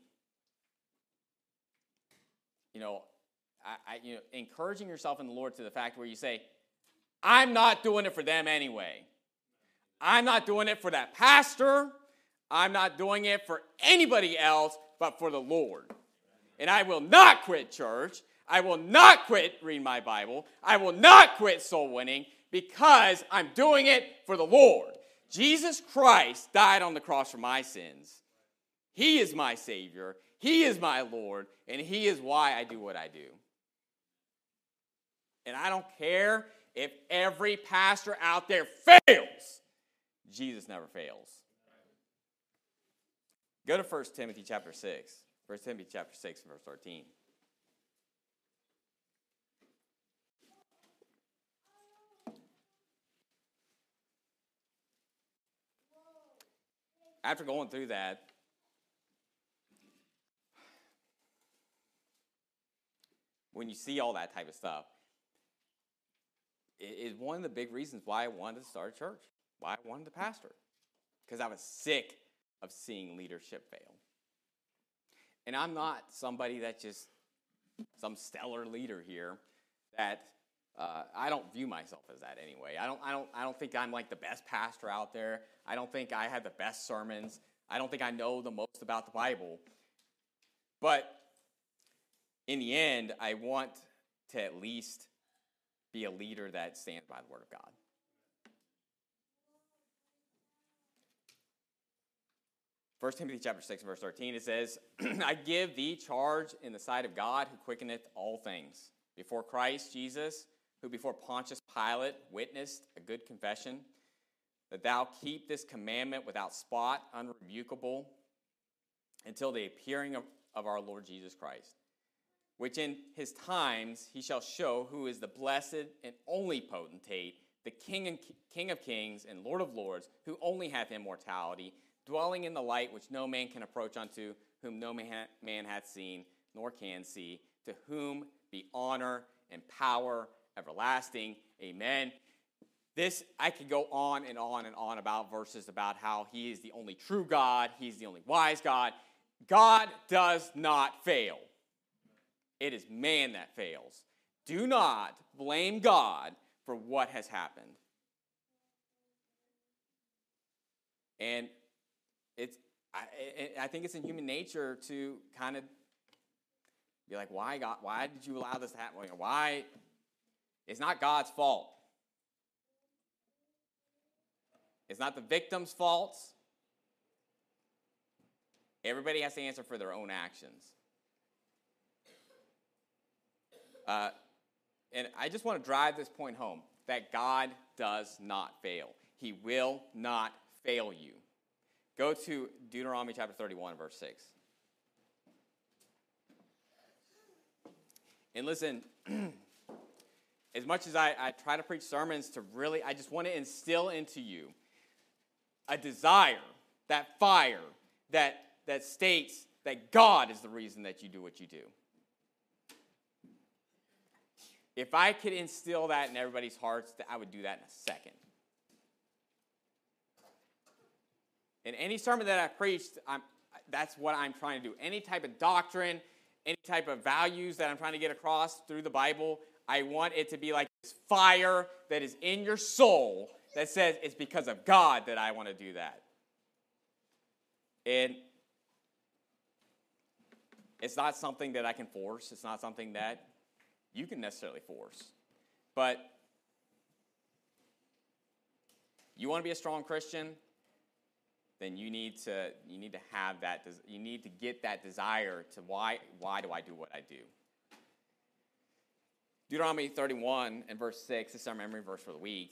Speaker 2: you know, I, I, you know, encouraging yourself in the Lord to the fact where you say, I'm not doing it for them anyway. I'm not doing it for that pastor. I'm not doing it for anybody else but for the Lord. And I will not quit church. I will not quit reading my Bible. I will not quit soul winning because I'm doing it for the Lord. Jesus Christ died on the cross for my sins. He is my Savior. He is my Lord. And He is why I do what I do. And I don't care if every pastor out there fails. Jesus never fails. Go to First Timothy chapter six. First Timothy chapter six, verse thirteen. After going through that, when you see all that type of stuff, it is one of the big reasons why I wanted to start a church, why I wanted to pastor, because I was sick of seeing leadership fail. And I'm not somebody that just, some stellar leader here, that uh, I don't view myself as that anyway. I don't, I don't, I don't think I'm like the best pastor out there. I don't think I have the best sermons. I don't think I know the most about the Bible. But in the end, I want to at least be a leader that stands by the Word of God. First Timothy chapter six, verse thirteen, it says, I give thee charge in the sight of God who quickeneth all things, before Christ Jesus, who before Pontius Pilate witnessed a good confession, that thou keep this commandment without spot, unrebukable, until the appearing of, of our Lord Jesus Christ, which in his times he shall show who is the blessed and only potentate, the King, and, King of kings and Lord of lords, who only hath immortality, dwelling in the light which no man can approach unto, whom no man, man hath seen, nor can see, to whom be honor and power everlasting. Amen. This, I could go on and on and on about verses about how he is the only true God, he's the only wise God. God does not fail. It is man that fails. Do not blame God for what has happened. And it's, I, I think it's in human nature to kind of be like, why God? Why did you allow this to happen? Why? It's not God's fault. It's not the victim's fault. Everybody has to answer for their own actions. Uh, and I just want to drive this point home, that God does not fail. He will not fail you. Go to Deuteronomy chapter thirty-one, verse six. And listen, as much as I, I try to preach sermons to really, I just want to instill into you a desire, that fire, that, that states that God is the reason that you do what you do. If I could instill that in everybody's hearts, I would do that in a second. In any sermon that I preached, I'm, that's what I'm trying to do. Any type of doctrine, any type of values that I'm trying to get across through the Bible, I want it to be like this fire that is in your soul that says it's because of God that I want to do that. And it's not something that I can force. It's not something that you can necessarily force. But you want to be a strong Christian, then you need to you need to have that, you need to get that desire to why why do I do what I do? Deuteronomy thirty-one and verse six, this is our memory verse for the week.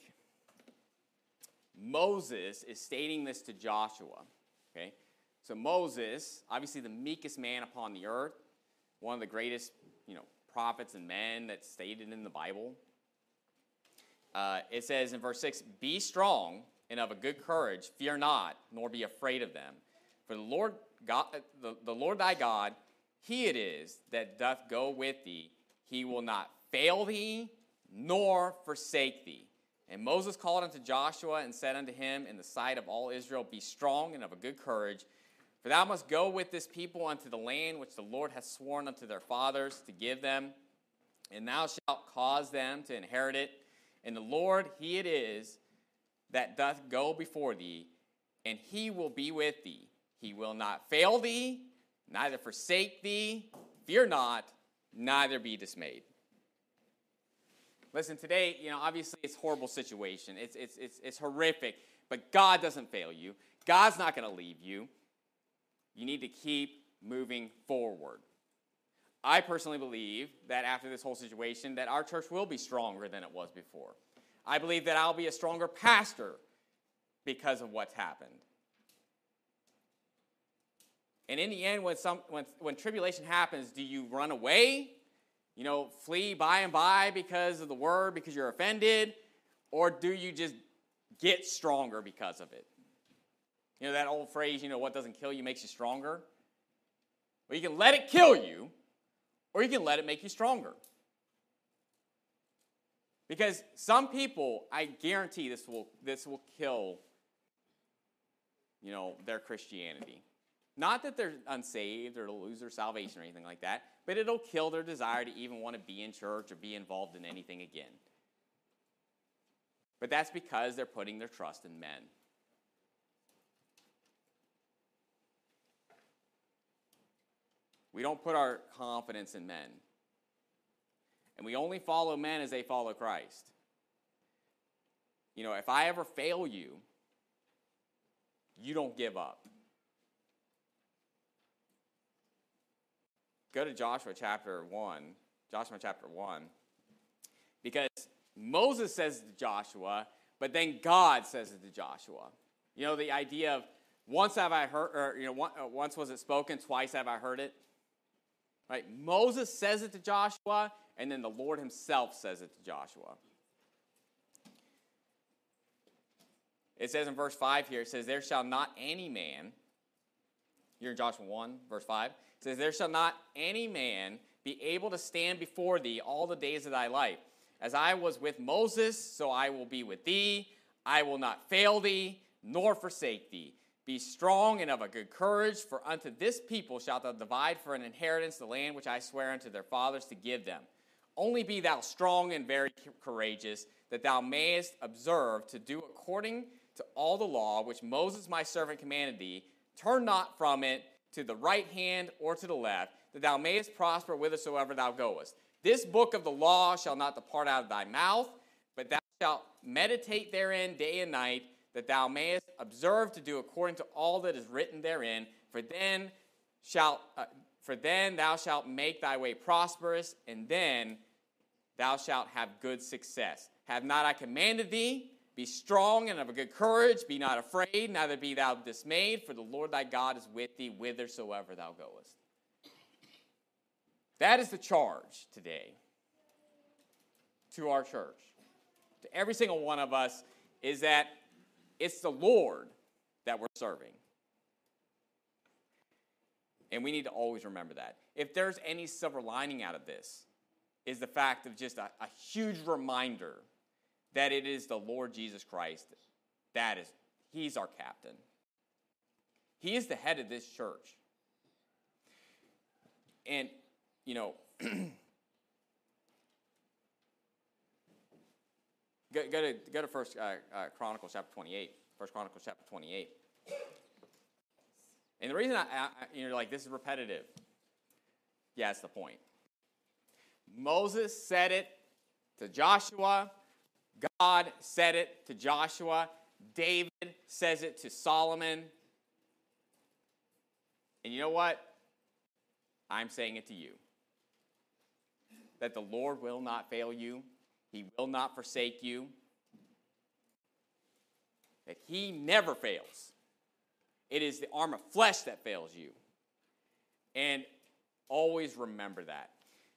Speaker 2: Moses is stating this to Joshua. Okay? So Moses, obviously the meekest man upon the earth, one of the greatest, you know, prophets and men that's stated in the Bible. Uh, it says in verse six, "Be strong and of a good courage, fear not, nor be afraid of them. For the Lord God, the, the Lord thy God, he it is that doth go with thee. He will not fail thee, nor forsake thee." And Moses called unto Joshua and said unto him in the sight of all Israel, "Be strong and of a good courage, for thou must go with this people unto the land which the Lord hath sworn unto their fathers to give them, and thou shalt cause them to inherit it. And the Lord, he it is that doth go before thee, and he will be with thee. He will not fail thee, neither forsake thee. Fear not, neither be dismayed." Listen, today, you know, obviously it's a horrible situation. It's, it's, it's, it's horrific, but God doesn't fail you. God's not going to leave you. You need to keep moving forward. I personally believe that after this whole situation, that our church will be stronger than it was before. I believe that I'll be a stronger pastor because of what's happened. And in the end, when some when, when tribulation happens, do you run away? You know, flee by and by because of the word, because you're offended? Or do you just get stronger because of it? You know, that old phrase, you know, what doesn't kill you makes you stronger? Well, you can let it kill you, or you can let it make you stronger. Because some people, I guarantee this will this will kill, you know, their Christianity. Not that they're unsaved or to lose their salvation or anything like that, but it'll kill their desire to even want to be in church or be involved in anything again. But that's because they're putting their trust in men. We don't put our confidence in men. And we only follow men as they follow Christ. You know, if I ever fail you, you don't give up. Go to Joshua chapter one. Joshua chapter one. Because Moses says it to Joshua, but then God says it to Joshua. You know, the idea of once have I heard, or, you know, once was it spoken, twice have I heard it. Right? Moses says it to Joshua, and then the Lord himself says it to Joshua. It says in verse five here, it says, "There shall not any man," you're in Joshua one, verse five, it says, "There shall not any man be able to stand before thee all the days of thy life. As I was with Moses, so I will be with thee. I will not fail thee, nor forsake thee. Be strong and of a good courage, for unto this people shalt thou divide for an inheritance the land which I swear unto their fathers to give them. Only be thou strong and very courageous, that thou mayest observe to do according to all the law which Moses my servant commanded thee. Turn not from it to the right hand or to the left, that thou mayest prosper whithersoever thou goest. This book of the law shall not depart out of thy mouth, but thou shalt meditate therein day and night, that thou mayest observe to do according to all that is written therein. For then shalt, uh, for then thou shalt make thy way prosperous, and then thou shalt have good success. Have not I commanded thee? Be strong and of a good courage. Be not afraid, neither be thou dismayed, for the Lord thy God is with thee whithersoever thou goest." That is the charge today. to our church, to every single one of us, is that it's the Lord that we're serving. And we need to always remember that. If there's any silver lining out of this, is the fact of just a, a huge reminder that it is the Lord Jesus Christ that is, he's our captain. He is the head of this church. And, you know, go, go to go to First uh, uh, Chronicles chapter twenty-eight. First Chronicles chapter twenty-eight. And the reason I, I you know, like this is repetitive. Yeah, that's the point. Moses said it to Joshua. God said it to Joshua. David says it to Solomon. And you know what? I'm saying it to you. That the Lord will not fail you. He will not forsake you. That he never fails. It is the arm of flesh that fails you. And always remember that.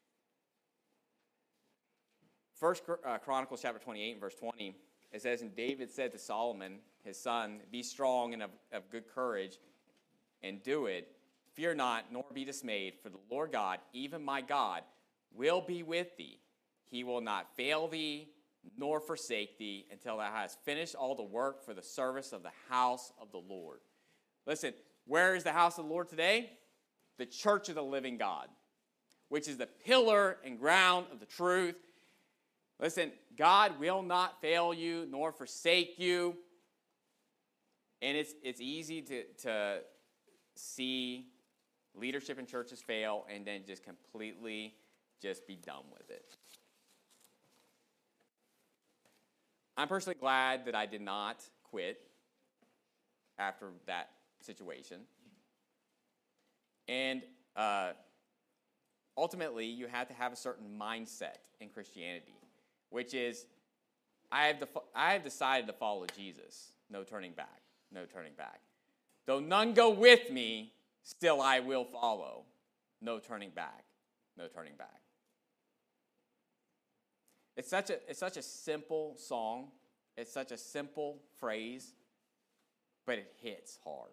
Speaker 2: First uh, Chronicles chapter twenty-eight and verse twenty, it says, and David said to Solomon, his son, be strong and of, of good courage, and do it. Fear not, nor be dismayed, for the Lord God, even my God, will be with thee. He will not fail thee, nor forsake thee, until thou hast finished all the work for the service of the house of the Lord. Listen, where is the house of the Lord today? The church of the living God, which is the pillar and ground of the truth. Listen, God will not fail you nor forsake you. And it's it's easy to, to see leadership in churches fail and then just completely just be done with it. I'm personally glad that I did not quit after that situation. And uh, ultimately, you have to have a certain mindset in Christianity, which is, I have, def- I have decided to follow Jesus. No turning back. No turning back. Though none go with me, still I will follow. No turning back. No turning back. It's such a, it's such a simple song. It's such a simple phrase, but it hits hard.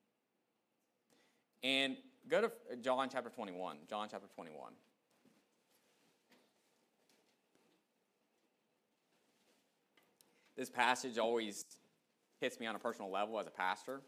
Speaker 2: And go to John chapter twenty-one. John chapter twenty-one. This passage always hits me on a personal level as a pastor.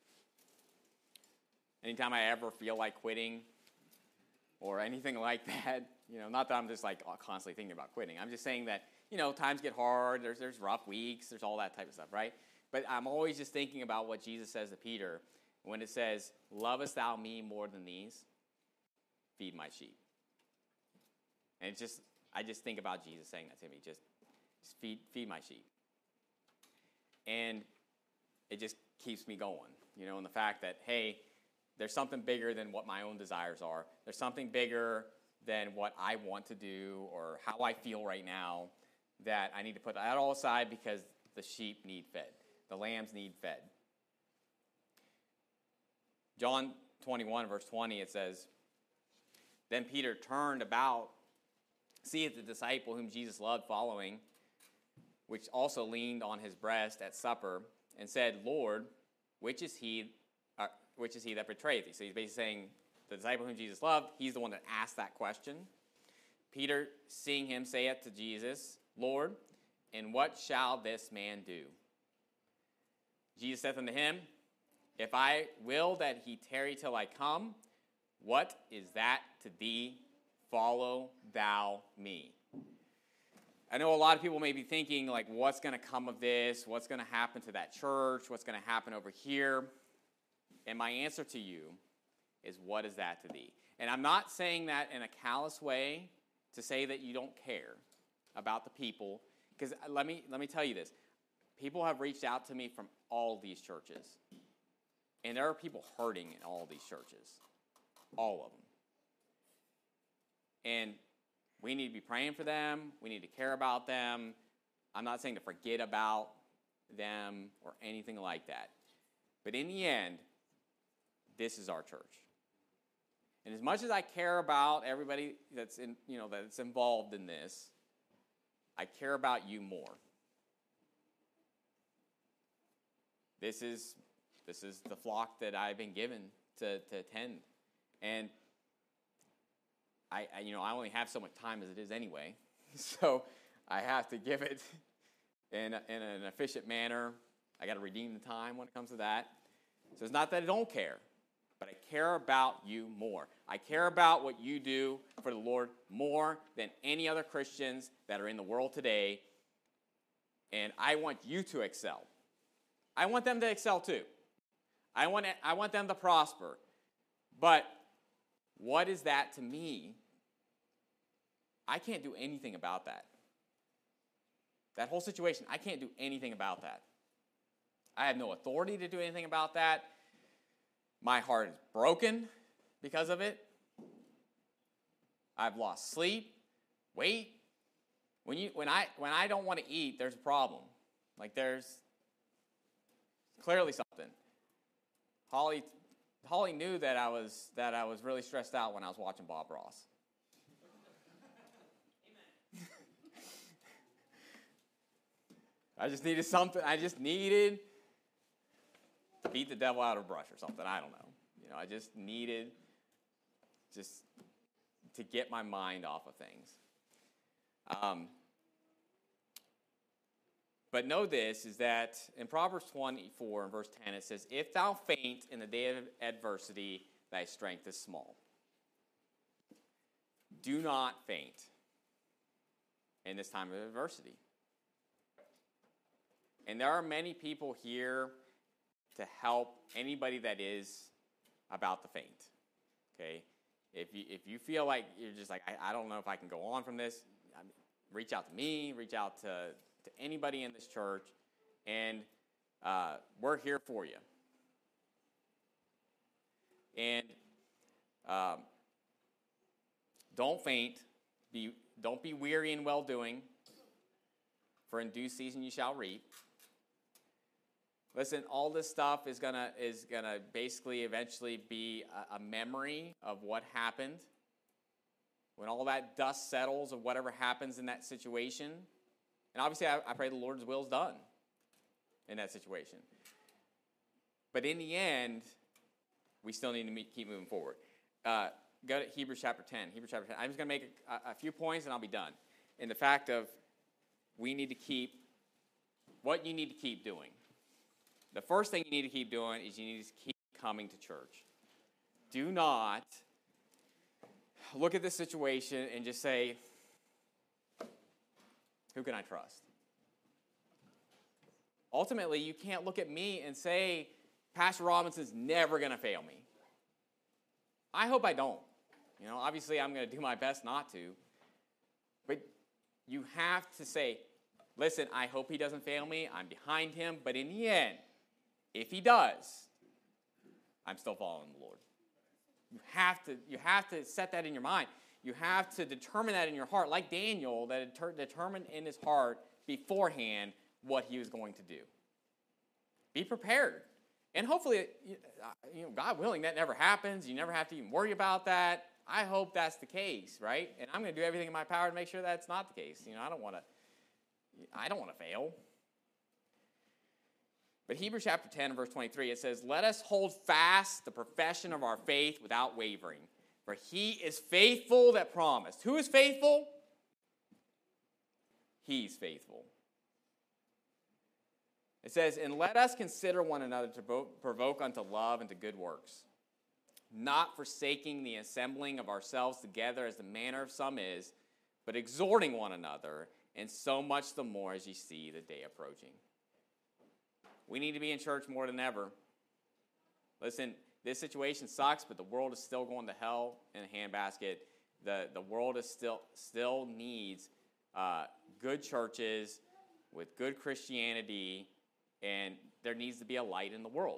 Speaker 2: Anytime I ever feel like quitting or anything like that, you know, not that I'm just like constantly thinking about quitting. I'm just saying that, you know, times get hard. There's there's rough weeks. There's all that type of stuff, right? But I'm always just thinking about what Jesus says to Peter when it says, lovest thou me more than these? Feed my sheep. And it's just, I just think about Jesus saying that to me. Just, just feed, feed my sheep. And it just keeps me going, you know, and the fact that, hey, there's something bigger than what my own desires are. There's something bigger than what I want to do or how I feel right now, that I need to put that all aside because the sheep need fed. The lambs need fed. John twenty-one, verse twenty, it says, then Peter turned about, seeth the disciple whom Jesus loved following, which also leaned on his breast at supper, and said, Lord, which is he, uh, which is he that betrayeth thee? So he's basically saying, the disciple whom Jesus loved, he's the one that asked that question. Peter, seeing him, saith to Jesus, Lord, and what shall this man do? Jesus saith unto him, if I will that he tarry till I come, what is that to thee? Follow thou me. I know a lot of people may be thinking, like, what's going to come of this? What's going to happen to that church? What's going to happen over here? And my answer to you is, what is that to thee? And I'm not saying that in a callous way to say that you don't care about the people, because let me let me tell you this. People have reached out to me from all these churches. And there are people hurting in all these churches. All of them. And we need to be praying for them. We need to care about them. I'm not saying to forget about them or anything like that. But in the end, this is our church. And as much as I care about everybody that's in, you know, that's involved in this, I care about you more. This is this is the flock that I've been given to, to attend. And I, I, you know, I only have so much time as it is anyway. So I have to give it in, a, in an efficient manner. I got to redeem the time when it comes to that. So it's not that I don't care, but I care about you more. I care about what you do for the Lord more than any other Christians that are in the world today. And I want you to excel. I want them to excel too. I want, I want them to prosper. But what is that to me? I can't do anything about that. That whole situation, I can't do anything about that. I have no authority to do anything about that. My heart is broken because of it. I've lost sleep, weight. When you when I when I don't want to eat, there's a problem. Like there's clearly something. Holly Holly knew that I was that I was really stressed out when I was watching Bob Ross. I just needed something. I just needed to beat the devil out of a brush or something. I don't know. You know, I just needed just to get my mind off of things. Um, but know this, is that in Proverbs twenty-four and verse ten, it says, "If thou faint in the day of adversity, thy strength is small." Do not faint in this time of adversity. And there are many people here to help anybody that is about to faint. Okay? If you if you feel like you're just like, I, I don't know if I can go on from this, I mean, reach out to me, reach out to, to anybody in this church, and uh, we're here for you. And um, don't faint. Be, don't be weary in well-doing, for in due season you shall reap. Listen, all this stuff is gonna is gonna basically eventually be a, a memory of what happened. When all that dust settles of whatever happens in that situation, and obviously I, I pray the Lord's will is done in that situation. But in the end, we still need to meet, keep moving forward. Uh, go to Hebrews chapter ten. Hebrews chapter ten. I'm just gonna make a, a few points and I'll be done. In the fact of we need to keep what you need to keep doing. The first thing you need to keep doing is you need to keep coming to church. Do not look at this situation and just say, who can I trust? Ultimately, you can't look at me and say, Pastor Robinson's never going to fail me. I hope I don't. You know, obviously, I'm going to do my best not to. But you have to say, listen, I hope he doesn't fail me. I'm behind him. But in the end, if he does, I'm still following the Lord. You have to, you have to set that in your mind. You have to determine that in your heart, like Daniel, that it determined in his heart beforehand what he was going to do. Be prepared. And hopefully, you know, God willing, that never happens. You never have to even worry about that. I hope that's the case, right? And I'm going to do everything in my power to make sure that's not the case. You know, I don't want to, I don't want to fail. But Hebrews chapter ten, verse twenty-three, it says, "Let us hold fast the profession of our faith without wavering, for he is faithful that promised." Who is faithful? He's faithful. It says, "And let us consider one another to provoke unto love and to good works, not forsaking the assembling of ourselves together as the manner of some is, but exhorting one another, and so much the more as ye see the day approaching." We need to be in church more than ever. Listen, this situation sucks, but the world is still going to hell in a handbasket. The, the world is still still needs uh, good churches with good Christianity, and there needs to be a light in the world.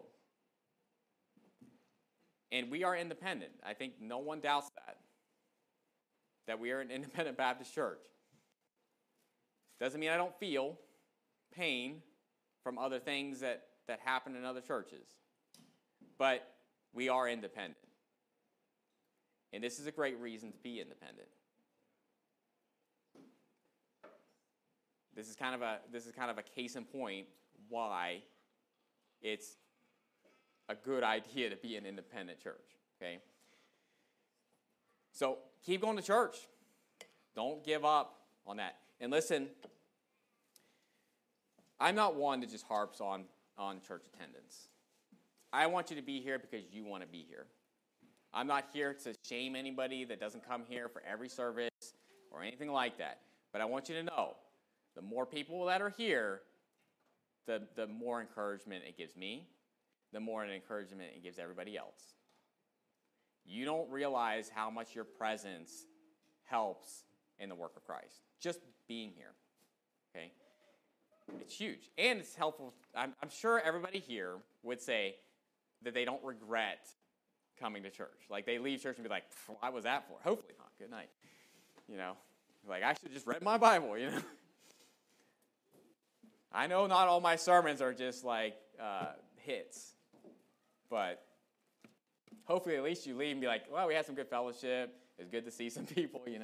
Speaker 2: And we are independent. I think no one doubts that, that we are an independent Baptist church. Doesn't mean I don't feel pain from other things that, that happen in other churches. But we are independent. And this is a great reason to be independent. this is kind of a this is kind of a case in point why it's a good idea to be an independent church. Okay. So keep going to church. Don't give up on that. And listen, I'm not one that just harps on, on church attendance. I want you to be here because you want to be here. I'm not here to shame anybody that doesn't come here for every service or anything like that. But I want you to know, the more people that are here, the, the more encouragement it gives me, the more an encouragement it gives everybody else. You don't realize how much your presence helps in the work of Christ. Just being here, okay? It's huge. And it's helpful. I'm, I'm sure everybody here would say that they don't regret coming to church. Like, they leave church and be like, what was that for? Hopefully not. Good night. You know, like, I should have just read my Bible, you know? I know not all my sermons are just, like, uh, hits. But hopefully at least you leave and be like, well, we had some good fellowship. It was good to see some people, you know.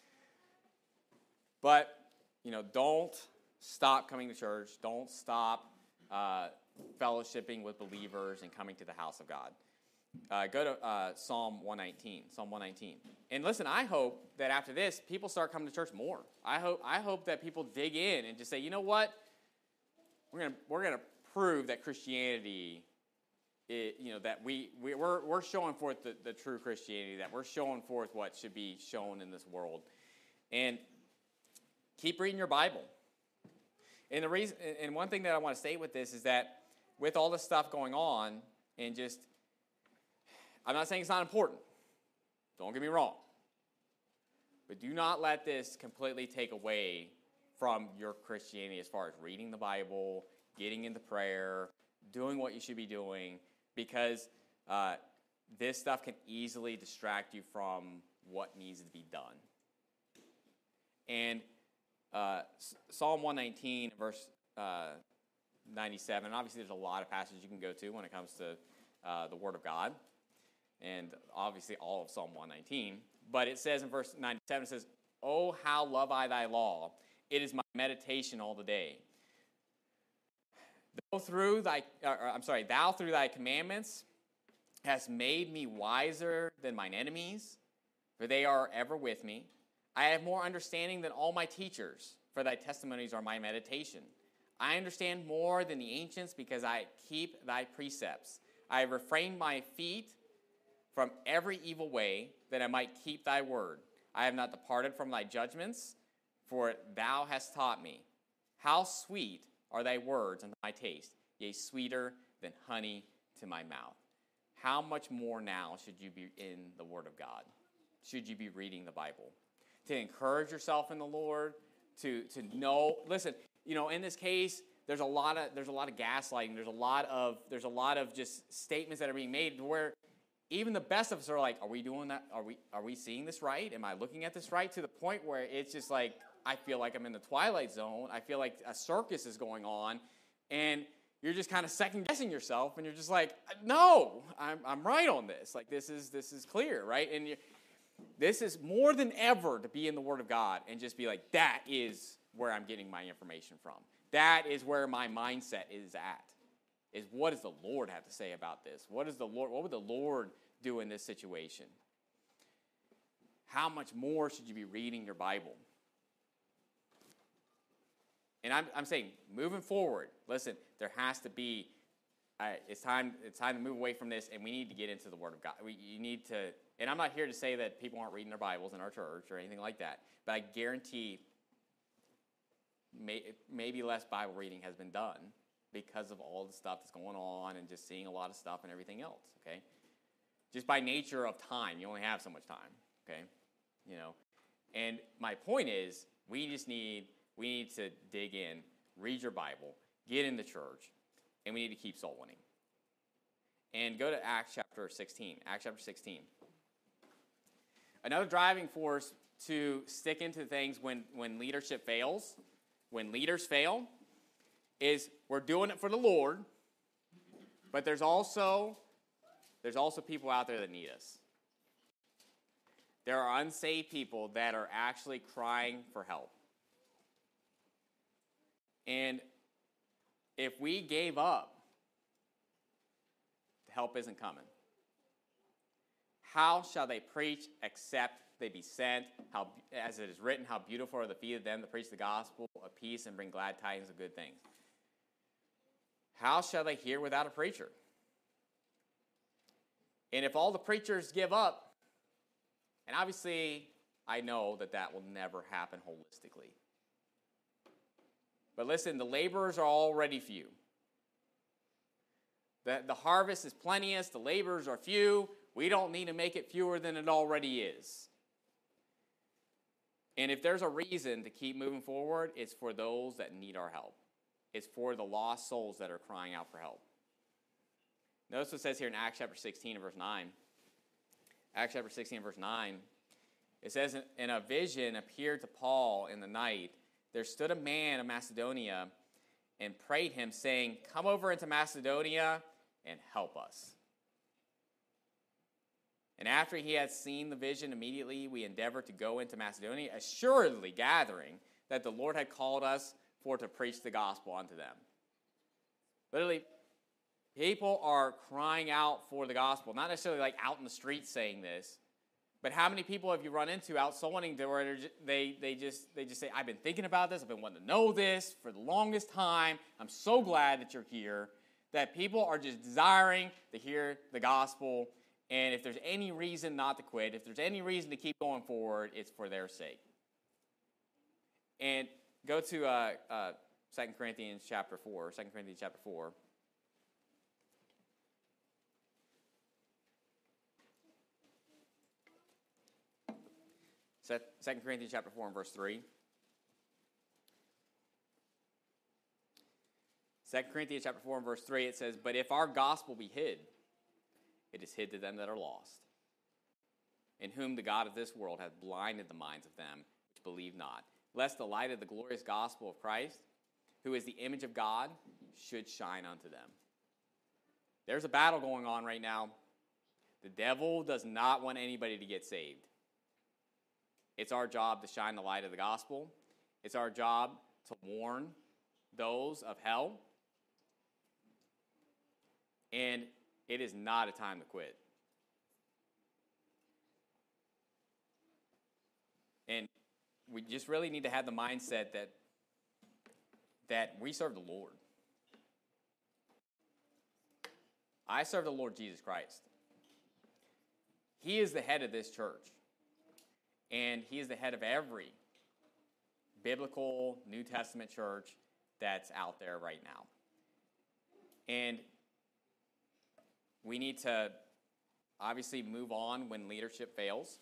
Speaker 2: But, you know, don't stop coming to church. Don't stop uh, fellowshipping with believers and coming to the house of God. Uh, go to uh, Psalm one nineteen. Psalm one nineteen. And listen, I hope that after this, people start coming to church more. I hope I hope that people dig in and just say, you know what? We're gonna we're gonna prove that Christianity, it, you know, that we, we we're we're showing forth the, the true Christianity, that we're showing forth what should be shown in this world. And keep reading your Bible. And the reason, and one thing that I want to state with this is that with all this stuff going on, and just, I'm not saying it's not important. Don't get me wrong. But do not let this completely take away from your Christianity as far as reading the Bible, getting into prayer, doing what you should be doing, because uh, this stuff can easily distract you from what needs to be done. And uh, Psalm one nineteen, verse uh, ninety-seven, and obviously there's a lot of passages you can go to when it comes to uh, the Word of God, and obviously all of Psalm one nineteen. But it says in verse ninety-seven, it says, "Oh, how love I thy law! It is my meditation all the day. Thou through thy, uh, I'm sorry, thou through thy commandments hast made me wiser than mine enemies, for they are ever with me. I have more understanding than all my teachers, for thy testimonies are my meditation. I understand more than the ancients, because I keep thy precepts. I have refrained my feet from every evil way, that I might keep thy word. I have not departed from thy judgments, for thou hast taught me. How sweet are thy words unto my taste, yea, sweeter than honey to my mouth." How much more now should you be in the Word of God? Should you be reading the Bible? To encourage yourself in the Lord, to, to know, listen, you know, in this case, there's a lot of there's a lot of gaslighting, there's a lot of there's a lot of just statements that are being made where even the best of us are like, are we doing that? Are we are we seeing this right? Am I looking at this right? To the point where it's just like, I feel like I'm in the Twilight Zone. I feel like a circus is going on, and you're just kind of second guessing yourself, and you're just like, no, I'm I'm right on this. Like, this is this is clear, right? And you, this is more than ever to be in the Word of God and just be like, that is where I'm getting my information from. That is where my mindset is at. Is what does the Lord have to say about this? What is the Lord? What would the Lord do in this situation? How much more should you be reading your Bible? And I'm, I'm saying, moving forward, listen, there has to be, uh, it's time it's time to move away from this, and we need to get into the Word of God. We, you need to, and I'm not here to say that people aren't reading their Bibles in our church or anything like that, but I guarantee may, maybe less Bible reading has been done because of all the stuff that's going on and just seeing a lot of stuff and everything else, okay? Just by nature of time, you only have so much time, okay? You know, and my point is, we just need... We need to dig in, read your Bible, get in the church, and we need to keep soul winning. And go to Acts chapter sixteen. Acts chapter sixteen. Another driving force to stick into things when, when leadership fails, when leaders fail, is we're doing it for the Lord, but there's also, there's also people out there that need us. There are unsaved people that are actually crying for help. And if we gave up, the help isn't coming. How shall they preach except they be sent? How, as it is written, how beautiful are the feet of them that preach the gospel of peace and bring glad tidings of good things. How shall they hear without a preacher? And if all the preachers give up, and obviously I know that that will never happen holistically. But listen, the laborers are already few. The, the harvest is plenteous, the laborers are few. We don't need to make it fewer than it already is. And if there's a reason to keep moving forward, it's for those that need our help. It's for the lost souls that are crying out for help. Notice what it says here in Acts chapter sixteen and verse nine. Acts chapter sixteen and verse nine. It says, in a vision appeared to Paul in the night, there stood a man of Macedonia and prayed him, saying, come over into Macedonia and help us. And after he had seen the vision, immediately we endeavored to go into Macedonia, assuredly gathering that the Lord had called us for to preach the gospel unto them. Literally, people are crying out for the gospel, not necessarily like out in the streets saying this, but how many people have you run into out soul winning to where they, they, just, they just say, I've been thinking about this, I've been wanting to know this for the longest time, I'm so glad that you're here, that people are just desiring to hear the gospel, and if there's any reason not to quit, if there's any reason to keep going forward, it's for their sake. And go to uh, uh, Second Corinthians chapter four, Second Corinthians chapter four. Second Corinthians chapter four and verse three. Second Corinthians chapter four and verse three, it says, but if our gospel be hid, it is hid to them that are lost, in whom the God of this world hath blinded the minds of them which believe not, lest the light of the glorious gospel of Christ, who is the image of God, should shine unto them. There's a battle going on right now. The devil does not want anybody to get saved. It's our job to shine the light of the gospel. It's our job to warn those of hell. And it is not a time to quit. And we just really need to have the mindset that, that we serve the Lord. I serve the Lord Jesus Christ. He is the head of this church. And he is the head of every biblical New Testament church that's out there right now. And we need to obviously move on when leadership fails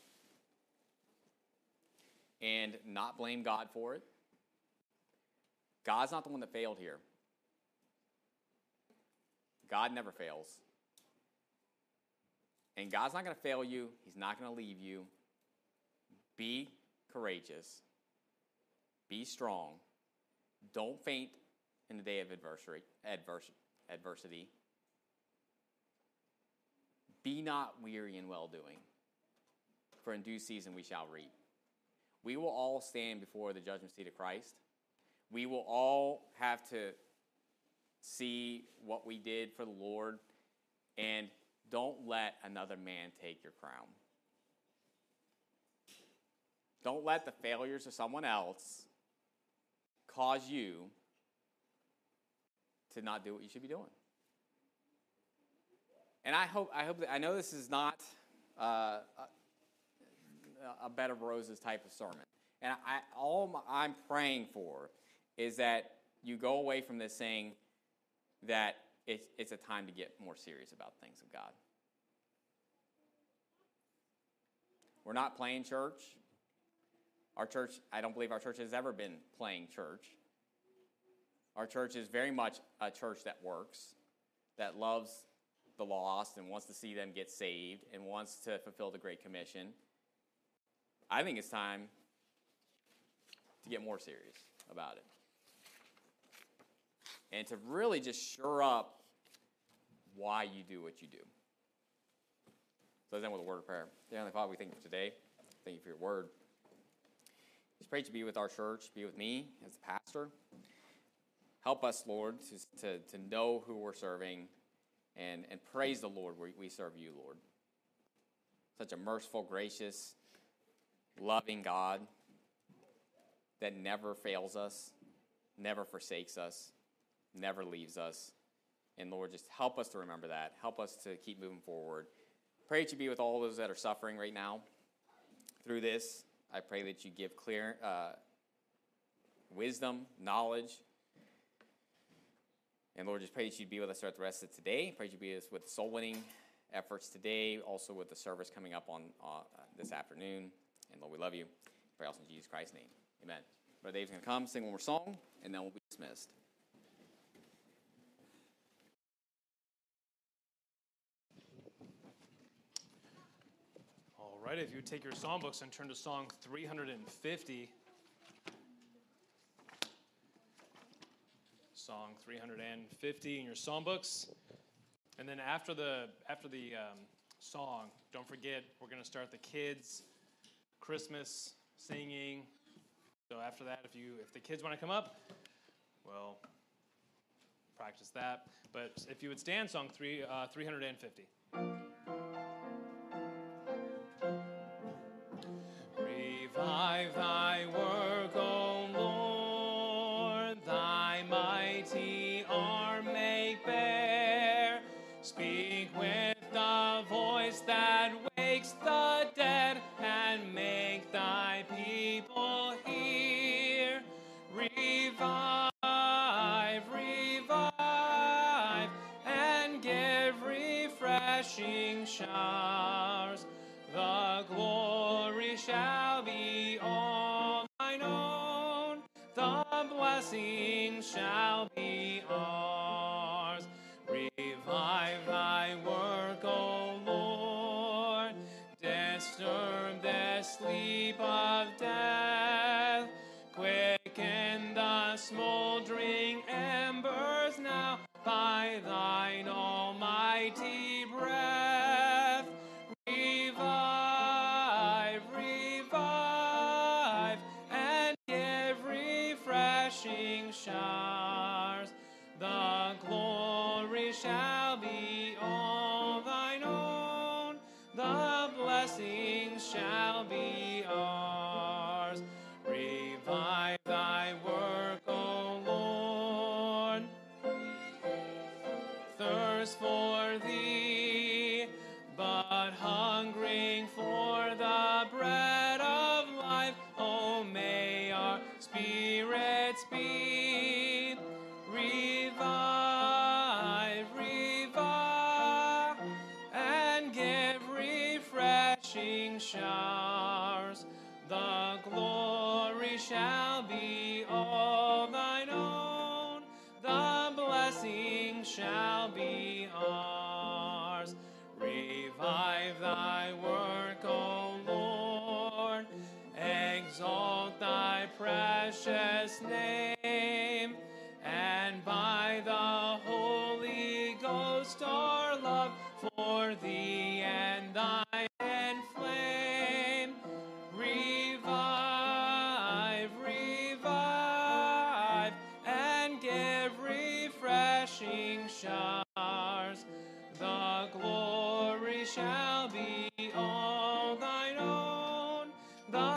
Speaker 2: and not blame God for it. God's not the one that failed here. God never fails. And God's not going to fail you. He's not going to leave you. Be courageous. Be strong. Don't faint in the day of adversity. Advers- adversity. Be not weary in well-doing, for in due season we shall reap. We will all stand before the judgment seat of Christ. We will all have to see what we did for the Lord, and don't let another man take your crown. Don't let the failures of someone else cause you to not do what you should be doing. And I hope, I hope that, I know this is not uh, a, a bed of roses type of sermon. And I, all I'm praying for is that you go away from this saying that it's, it's a time to get more serious about things of God. We're not playing church. Our church, I don't believe our church has ever been playing church. Our church is very much a church that works, that loves the lost and wants to see them get saved and wants to fulfill the Great Commission. I think it's time to get more serious about it. And to really just shore up why you do what you do. So let's end with a word of prayer. Dear Heavenly Father, we thank you for today. Thank you for your word. Just pray to be with our church, be with me as the pastor. help us, Lord, to, to, to know who we're serving and, and praise the Lord. We, we serve you, Lord. Such a merciful, gracious, loving God that never fails us, never forsakes us, never leaves us. And Lord, just help us to remember that. Help us to keep moving forward. Pray that you be with all those that are suffering right now through this. I pray that you give clear uh, wisdom, knowledge. And Lord, just pray that you'd be with us throughout the rest of today. Pray that you'd be with us with soul-winning efforts today, also with the service coming up on uh, this afternoon. And Lord, we love you. Pray also in Jesus Christ's name. Amen. Brother Dave's going to come, sing one more song, and then we'll be dismissed.
Speaker 1: All right, if you would take your songbooks and turn to Song three hundred fifty. Song three hundred fifty in your songbooks. And then after the after the um, song, don't forget, we're going to start the kids' Christmas singing. So after that, if you if the kids want to come up, well, practice that. But if you would stand, Song three uh, three hundred fifty. Revive thy work, O Lord, thy mighty arm make bare. Speak with the voice that wakes the dead, and make thy people hear. Revive, revive, and give refreshing showers. The glory shall be all thine own, the blessing shall be ours. Revive thy work, O Lord, disturb the sleep of death, quicken the smoldering embers now by thine almighty breath. Revive, revive, and give refreshing showers. The glory shall be all thine own, the blessing shall be ours. Revive thy work, O Lord. Thirst for thee, but hungering for the bread of life, oh, may our spirits be. Revive, revive, and give refreshing showers. The glory shall be all thine own, the blessing shall be ours. Revive thy work, O Lord, exalt thy precious name, and by the Holy Ghost our love for thee and thine enflame. Revive, revive, and give refreshing showers. The glory shall be